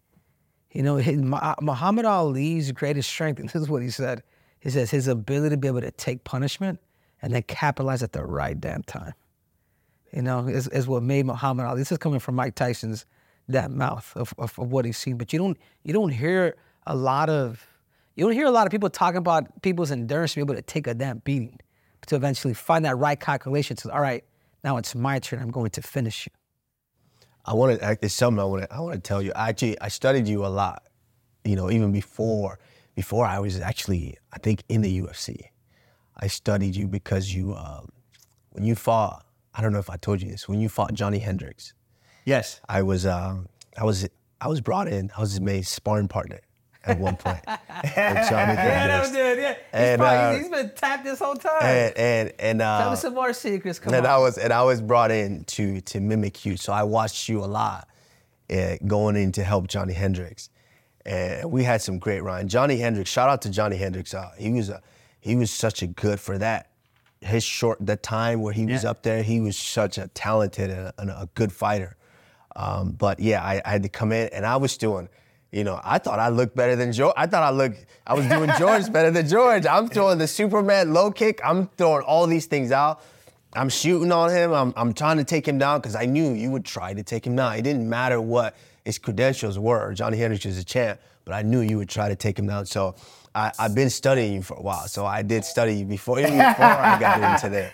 Muhammad Ali's greatest strength, and this is what he said, he says his ability to be able to take punishment and then capitalize at the right damn time. Is what made Muhammad Ali. This is coming from Mike Tyson's that mouth of what he's seen. But you don't hear a lot of people talking about people's endurance to be able to take a damn beating, to eventually find that right calculation. To, all right, now it's my turn. I'm going to finish you. It's something I want to tell you. I studied you a lot, even before I was actually, I think, in the UFC. I studied you because when you fought, I don't know if I told you this, when you fought Johnny Hendricks. yes. I was brought in, I was his main sparring partner at one point. Johnny Hendricks. He's been tapped this whole time. Tell me some more secrets. Come on. I was brought in to mimic you. So I watched you a lot going in to help Johnny Hendricks. And we had some great runs. Johnny Hendricks, shout out to Johnny Hendricks. He was such a good for that. The time where he was up there, he was such a talented and a good fighter. But yeah, I had to come in and I was doing, I thought I looked better than George. I was doing George better than George. I'm throwing the Superman low kick. I'm throwing all these things out. I'm shooting on him. I'm trying to take him down because I knew you would try to take him down. It didn't matter what his credentials were. Johnny Hendricks was a champ, but I knew you would try to take him down. So I've been studying you for a while. So I did study you before I got into there.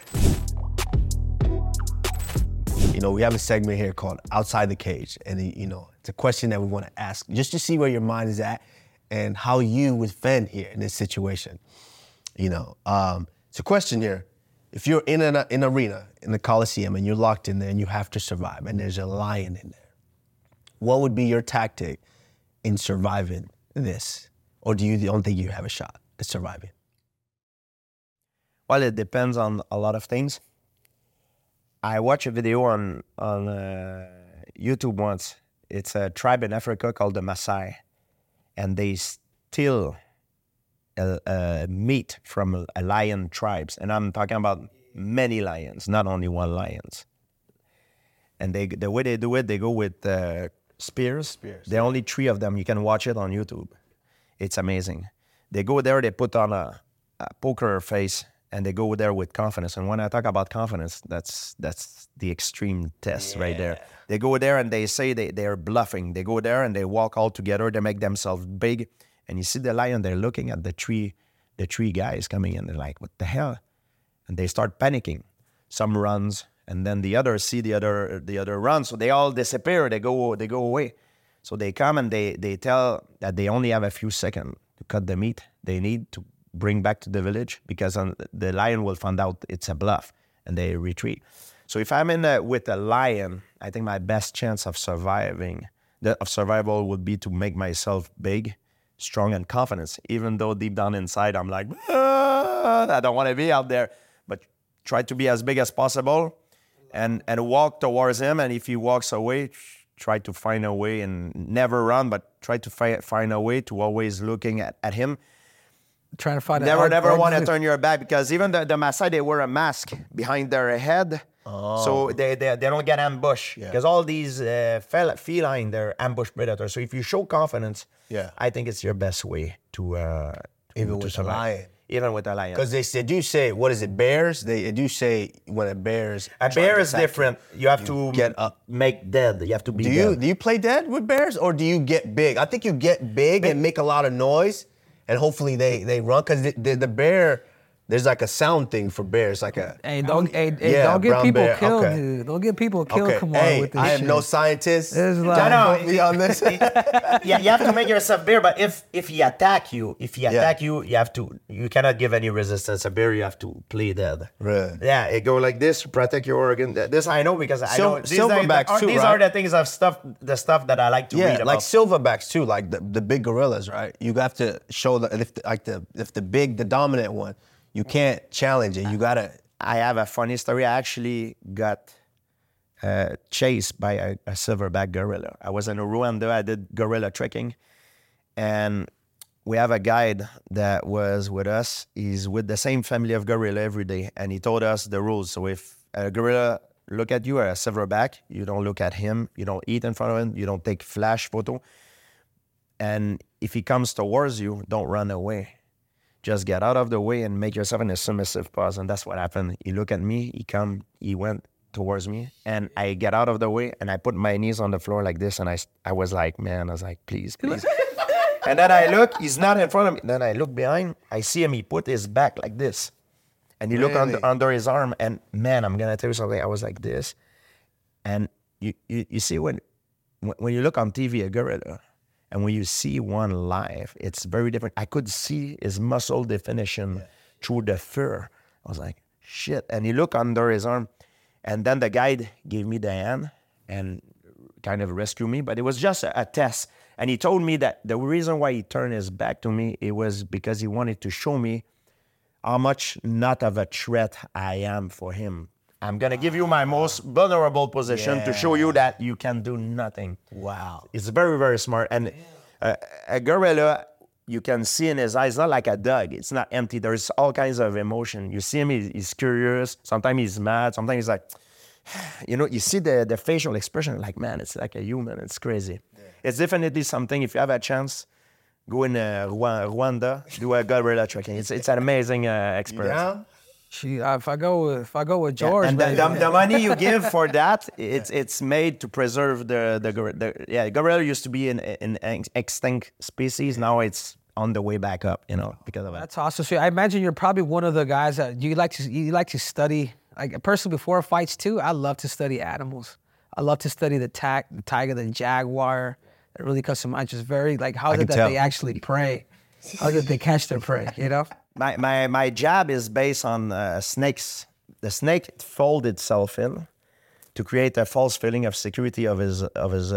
We have a segment here called Outside the Cage. And, it's a question that we want to ask just to see where your mind is at and how you would fend here in this situation. It's a question here. If you're in an arena, in the Coliseum, and you're locked in there and you have to survive, and there's a lion in there, what would be your tactic in surviving this? Or do you don't think you have a shot at surviving? Well, it depends on a lot of things. I watched a video on YouTube once. It's a tribe in Africa called the Maasai, and they steal meat from a lion tribes, and I'm talking about many lions, not only one lions. And the way they do it, they go with spears. There are only 3 of them. You can watch it on YouTube. It's amazing. They go there, they put on a poker face, and they go there with confidence. And when I talk about confidence, that's the extreme test right there. They go there and they say they're bluffing. They go there and they walk all together. They make themselves big. And you see the lion, they're looking at the three guys coming in. They're like, what the hell? And they start panicking. Some runs, and then the others see the other run. So they all disappear. They go away. So they come and they tell that they only have a few seconds to cut the meat they need to bring back to the village because the lion will find out it's a bluff and they retreat. So if I'm with a lion, I think my best chance of survival would be to make myself big, strong and confident, even though deep down inside I'm like, I don't want to be out there. But try to be as big as possible and walk towards him. And if he walks away, try to find a way and never run, but try to find a way to always looking at him. Trying to find never want to turn your back, because even the Maasai, they wear a mask behind their head, so they don't get ambushed. Because all these feline, they're ambush predators. So if you show confidence, I think it's your best way to even with a lion. Even with a lion. Because they do say, what is it, bears? They do say when a bear is different. You have to get up, make dead. You have to be dead. Do you play dead with bears, or do you get big? I think you get big and make a lot of noise, and hopefully they run. Because the bear, there's like a sound thing for bears, like a don't get people bear. killed, Okay. dude. Don't get people killed. Okay. Come on Hey, with this I am shit. no scientist. It's like- I know. Put me on this. Yeah, you have to make yourself bear. But if he attack you, you cannot give any resistance. A bear, you have to play dead. Right. Yeah, it go like this, protect your organ. This I know, because I know silverbacks too, these right? are the things of the stuff that I like to read Yeah, about. like silverbacks too, like the big gorillas, right? You have to show that if the dominant one, you can't challenge it. You gotta. I have a funny story. I actually got chased by a silverback gorilla. I was in Rwanda. I did gorilla trekking, and we have a guide that was with us. He's with the same family of gorilla every day, and he told us the rules. So if a gorilla look at you, or a silverback, you don't look at him. You don't eat in front of him. You don't take flash photo. And if he comes towards you, don't run away. Just get out of the way and make yourself in a submissive pose. And that's what happened. He looked at me, he went towards me, and I get out of the way, and I put my knees on the floor like this, and I was like, please. And then I look, he's not in front of me. Then I look behind, I see him, he put his back like this. And he looked under his arm, and man, I'm gonna tell you something, I was like this. And you see, when you look on TV, a gorilla, and when you see one live, it's very different. I could see his muscle definition through the fur. I was like, shit. And he looked under his arm. And then the guide gave me the hand and kind of rescued me. But it was just a test. And he told me that the reason why he turned his back to me, it was because he wanted to show me how much not of a threat I am for him. I'm going to give you my most vulnerable position to show you that you can do nothing. Wow. It's very, very smart. And a gorilla, you can see in his eyes, not like a dog. It's not empty. There's all kinds of emotion. You see him, he's curious. Sometimes he's mad. Sometimes he's like, you see the facial expression, like, man, it's like a human. It's crazy. Yeah. It's definitely something, if you have a chance, go in Rwanda, do a gorilla trekking. It's an amazing experience. Yeah. If I go with George, and the money you give for that, it's made to preserve the gorilla. Gorilla used to be an extinct species. Now it's on the way back up, because of that. That's awesome. So I imagine you're probably one of the guys that you like to study. Like personally, before fights too, I love to study animals. I love to study the tiger, the jaguar. That really comes to mind. Just very like how is it that they actually prey? How did they catch their prey? My job is based on snakes. The snake folds itself in to create a false feeling of security of his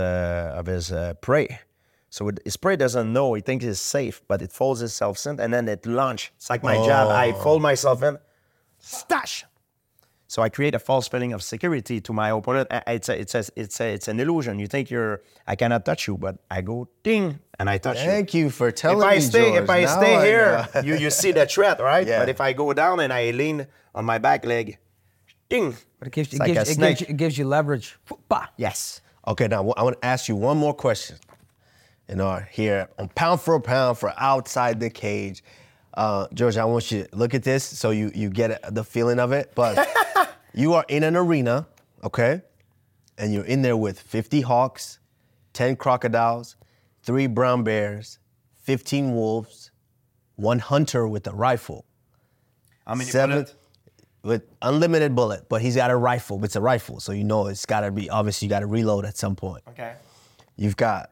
prey. So his prey doesn't know. He thinks it's safe, but it folds itself in, and then it launches. It's like my job. I fold myself in, stash. So I create a false feeling of security to my opponent. It's an illusion. You think I cannot touch you, but I go ding and I touch you. Thank you for telling me, George. If I Now stay I here, know. you see the threat, right? Yeah. But if I go down and I lean on my back leg, ding. But it gives you leverage. Yes. Okay, now I want to ask you one more question. Here on Pound for Pound for Outside the Cage. George, I want you to look at this so you get the feeling of it. But you are in an arena, okay? And you're in there with 50 hawks, 10 crocodiles, 3 brown bears, 15 wolves, 1 hunter with a rifle. How many 7 bullets? with unlimited bullet, but he's got a rifle. It's a rifle, so it's got to be, obviously you got to reload at some point. Okay. You've got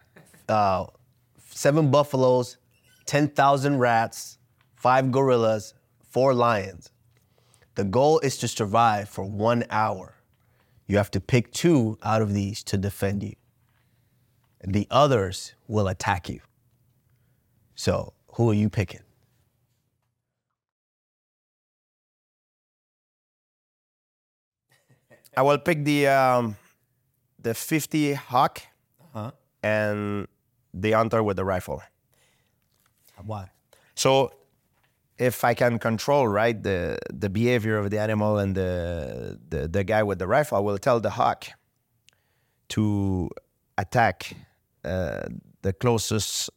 7 buffaloes, 10,000 rats, 5 gorillas, 4 lions. The goal is to survive for 1 hour. You have to pick 2 out of these to defend you. The others will attack you. So who are you picking? I will pick the 50 Hawk and the hunter with the rifle. Why? So if I can control, right, the behavior of the animal and the guy with the rifle, I will tell the hawk to attack the closest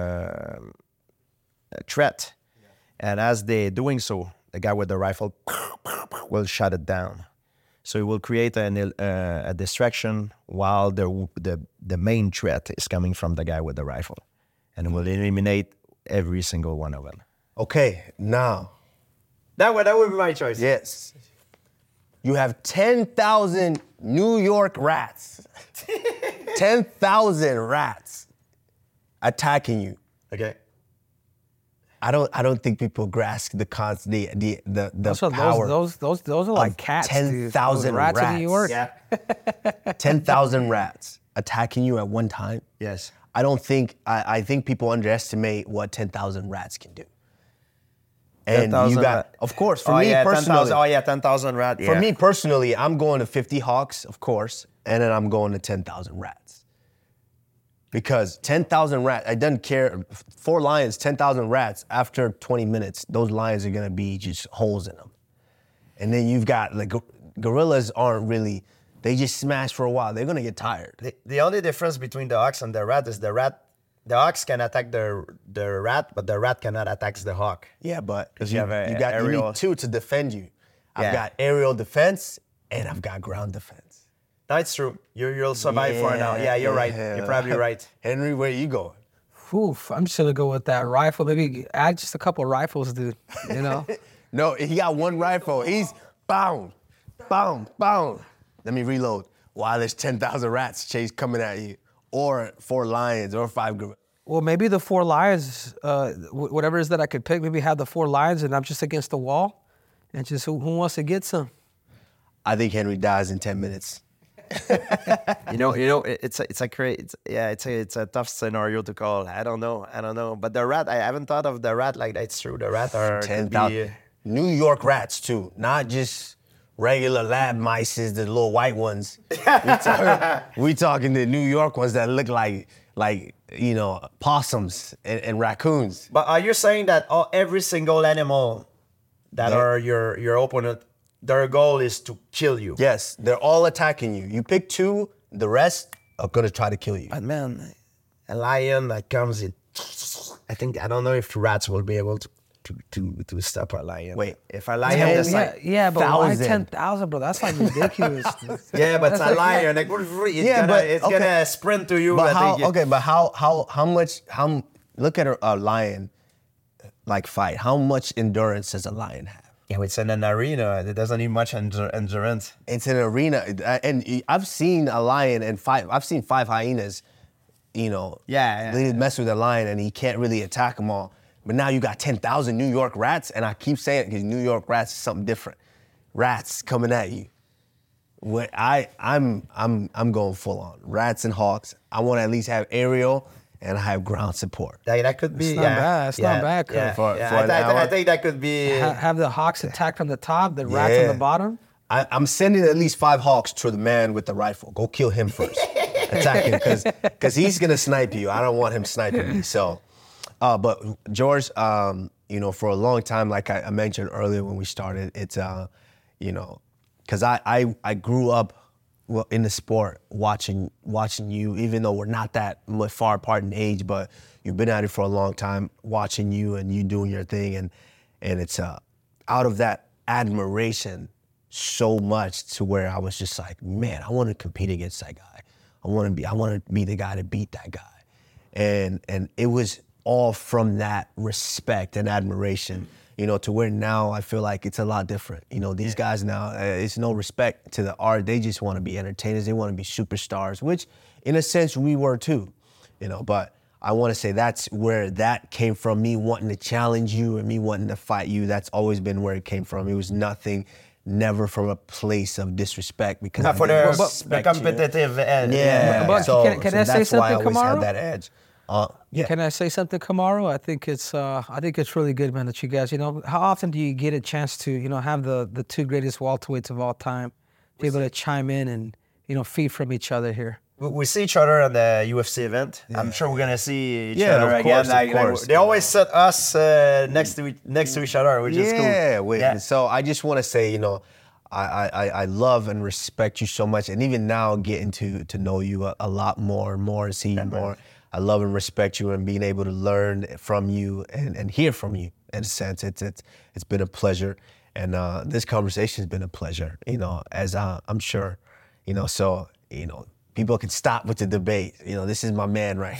threat. And as they're doing so, the guy with the rifle will shut it down. So it will create a distraction while the main threat is coming from the guy with the rifle. And it will eliminate every single one of them. Okay, now. That would be my choice. Yes. You have 10,000 New York rats. 10,000 rats attacking you. Okay. I don't think people grasp the power. Those are like cats. 10,000 rats in New York. Yeah. 10,000 rats attacking you at one time. Yes. I think people underestimate what 10,000 rats can do. And 10,000 you got, rat. of course, for me personally. 10,000 rat. For me personally, I'm going to 50 hawks, of course, and then I'm going to 10,000 rats. Because 10,000 rats, I don't care. 4 lions, 10,000 rats. After 20 minutes, those lions are gonna be just holes in them. And then you've got like gorillas aren't really. They just smash for a while. They're gonna get tired. The only difference between the ox and the rat is the ox can attack the rat, but the rat cannot attack the hawk. Yeah, but Because you aerial. need 2 to defend you. I've Yeah. got aerial defense and I've got ground defense. No, it's true. You'll survive for now. Yeah, you're right. You're probably right. Henry, where are you going? Oof, I'm just gonna go with that rifle. Maybe add just a couple rifles, dude. You know. No, he got 1 rifle. He's bound. Let me reload. While there's 10,000 rats coming at you, or 4 lions, or 5 gorillas. Well, maybe the 4 lions, whatever it is that I could pick. Maybe have the 4 lions, and I'm just against the wall, and just who wants to get some. I think Henry dies in 10 minutes. It's a tough scenario to call. I don't know. But the rat, I haven't thought of the rat like that. It's true. The rat are 10,000 New York rats too, not just regular lab mice, the little white ones. We talking the New York ones that look like possums and raccoons. But are you saying that every single animal that Yeah. are your opponent, their goal is to kill you? Yes, they're all attacking you. You pick 2, the rest are gonna try to kill you. But man, a lion that comes in, I don't know if rats will be able to stop a lion. Wait, if a lion is like, but why 1,000? 10,000, bro? That's like ridiculous. yeah, but it's a lion. Like, it's gonna sprint to you. But I think look at a lion like fight. How much endurance does a lion have? yeah, it's in an arena. It doesn't need much endurance. It's an arena, and I've seen a lion and 5. I've seen 5 hyenas. Yeah. They mess with a lion and he can't really attack them all. But now you got 10,000 New York rats, and I keep saying it because New York rats is something different. Rats coming at you. I'm going full on rats and hawks. I want to at least have aerial and I have ground support. That could be. It's not bad. It's not bad, Yeah, for an hour. I think that could be. Have the hawks attack from the top, the rats on the bottom. I'm sending at least 5 hawks to the man with the rifle. Go kill him first. Attack him because he's gonna snipe you. I don't want him sniping me. So, but George, for a long time, like I mentioned earlier when we started, it's because I grew up in the sport watching you, even though we're not that much far apart in age, but you've been at it for a long time, watching you and you doing your thing, and it's out of that admiration so much to where I was just like, man, I want to compete against that guy. I want to be the guy to beat that guy, and it was all from that respect and admiration. To where now I feel like it's a lot different. These guys now, it's no respect to the art. They just want to be entertainers. They want to be superstars, which in a sense we were too, but I want to say that's where that came from, me wanting to challenge you and me wanting to fight you. That's always been where it came from. It was never from a place of disrespect because Not for the competitive end. Yeah. But can I say that's why I something, always had Kamaru? that edge. Yeah. Can I say something, Kamaru? I think it's really good, man, that you guys, how often do you get a chance to, have the two greatest welterweights of all time, be able to chime in and, feed from each other here? We see each other at the UFC event. I'm sure we're gonna see each other of again. course, of course. They always set us next to each other, which is cool. Yeah. So I just want to say, I love and respect you so much, and even now getting to know you a lot more and more, and see you more. I love and respect you, and being able to learn from you and hear from you. In a sense, it's been a pleasure, and this conversation has been a pleasure. As I'm sure, so people can stop with the debate. This is my man right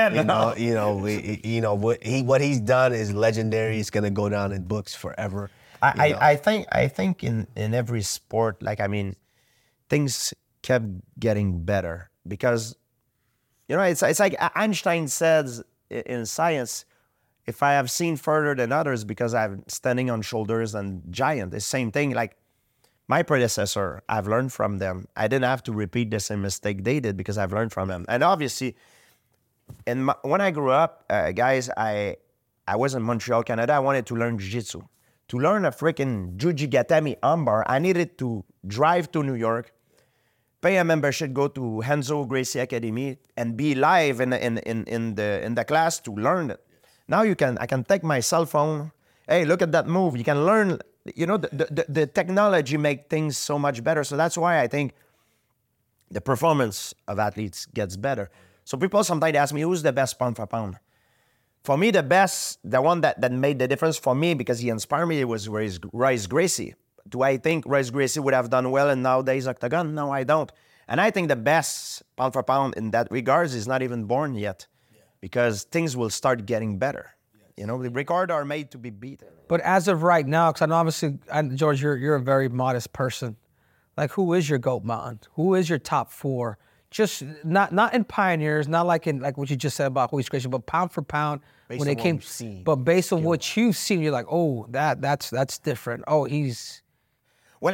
here. What he's done is legendary. It's gonna go down in books forever. I think in every sport, things kept getting better because, it's like Einstein says in science, if I have seen further than others because I'm standing on shoulders and giant, the same thing. Like my predecessor, I've learned from them. I didn't have to repeat the same mistake they did because I've learned from them. And obviously, when I grew up, guys, I was in Montreal, Canada. I wanted to learn jiu-jitsu. To learn a freaking Juji Gatami armbar, I needed to drive to New York, pay a membership, go to Renzo Gracie Academy, and be live in the class to learn it. Now I can take my cell phone. Hey, look at that move. You can learn. The technology make things so much better. So that's why I think the performance of athletes gets better. So people sometimes ask me, who's the best pound for pound? For me, the one that made the difference for me because he inspired me, it was Royce Gracie. Do I think Royce Gracie would have done well in nowadays octagon? No, I don't. And I think the best pound for pound in that regards is not even born yet because things will start getting better. The records are made to be beaten. But as of right now, because I know obviously, George, you're a very modest person. Like, who is your GOAT mountain? Who is your top four? Just not in pioneers, not like in what you just said about Royce Gracie, but pound for pound Based when on it what came. we've seen. But based on what you've seen, you're like, oh, that's different. Oh, he's. Well,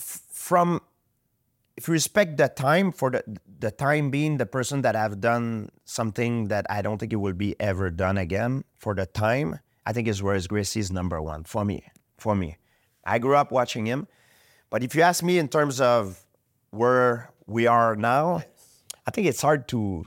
if you respect the time for the time being, the person that have done something that I don't think it will be ever done again for the time, I think is Royce Gracie is number one for me. I grew up watching him, but if you ask me in terms of where we are now, I think it's hard to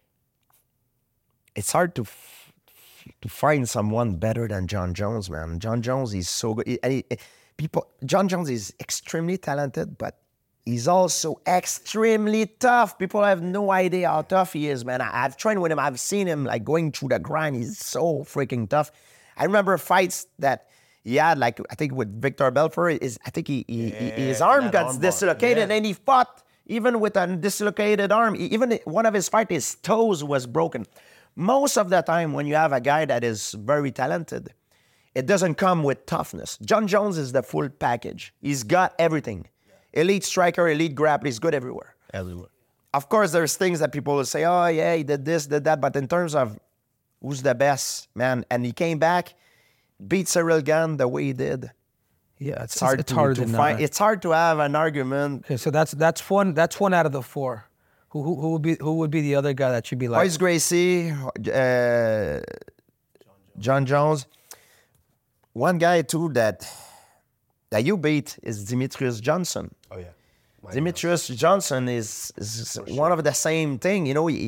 find someone better than John Jones, man. John Jones is so good. John Jones is extremely talented, but he's also extremely tough. People have no idea how tough he is, man. I've trained with him. I've seen him going through the grind. He's so freaking tough. I remember fights that he had, I think with Victor Belfort, his arm got dislocated and he fought even with a dislocated arm. Even one of his fights, his toes was broken. Most of the time when you have a guy that is very talented, it doesn't come with toughness. John Jones is the full package. He's got everything. Elite striker, elite grappler, he's good everywhere. Of course, there's things that people will say, oh, yeah, he did this, did that. But in terms of who's the best, man, and he came back, beat Cyril Gane the way he did. Yeah, it's hard to find. It's hard to have an argument. Okay, so that's one out of the four. Who would be the other guy that you'd be like? Royce Gracie, John Jones. One guy too that you beat is Demetrius Johnson. Oh yeah, Demetrius Johnson is one of the same thing.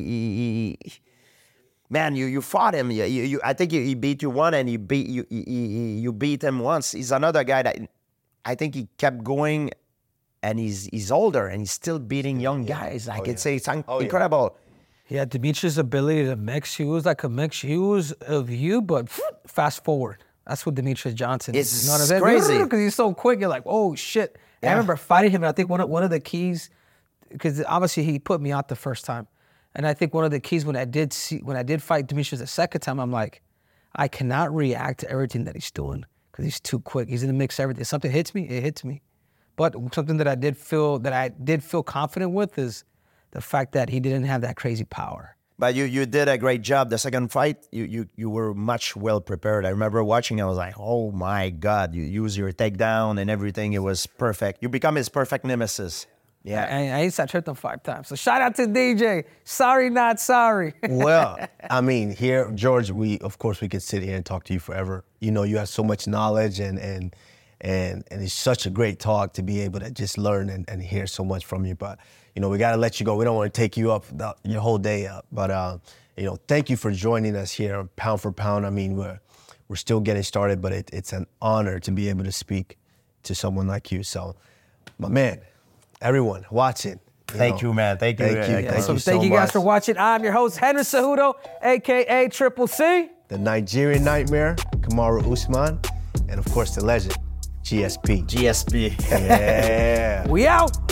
Man, you fought him. I think he beat you one, and you beat him once. He's another guy that I think he kept going. And he's older and he's still beating young guys. It's incredible. Yeah, Demetrius' ability to mix. He was like a mix. He was of you, but fast forward. That's what Demetrius Johnson is. It's You know what I'm saying? crazy. Because he's so quick. You're like, oh shit. Yeah. I remember fighting him, and I think one of the keys, because obviously he put me out the first time, and I think one of the keys when I did fight Demetrius the second time, I'm like, I cannot react to everything that he's doing because he's too quick. He's in the mix of everything. If something hits me, it hits me. But something that I did feel confident with is the fact that he didn't have that crazy power. But you did a great job. The second fight, you were much well prepared. I remember watching. I was like, oh my God! You use your takedown and everything. It was perfect. You become his perfect nemesis. Yeah. I tripped him 5 times. So shout out to DJ. Sorry, not sorry. Well, I mean, here, George, of course we could sit here and talk to you forever. You know, you have so much knowledge and it's such a great talk to be able to just learn and hear so much from you. But, you know, we got to let you go. We don't want to take you up your whole day up. But, you know, thank you for joining us here, Pound for Pound. I mean, we're still getting started, but it's an honor to be able to speak to someone like you. So, my man, everyone watching. Thank you, man. Thank you. Thank you guys for watching. I'm your host, Henry Cejudo, a.k.a. Triple C. The Nigerian Nightmare, Kamaru Usman, and of course the legend, GSP. GSP. Yeah. We out.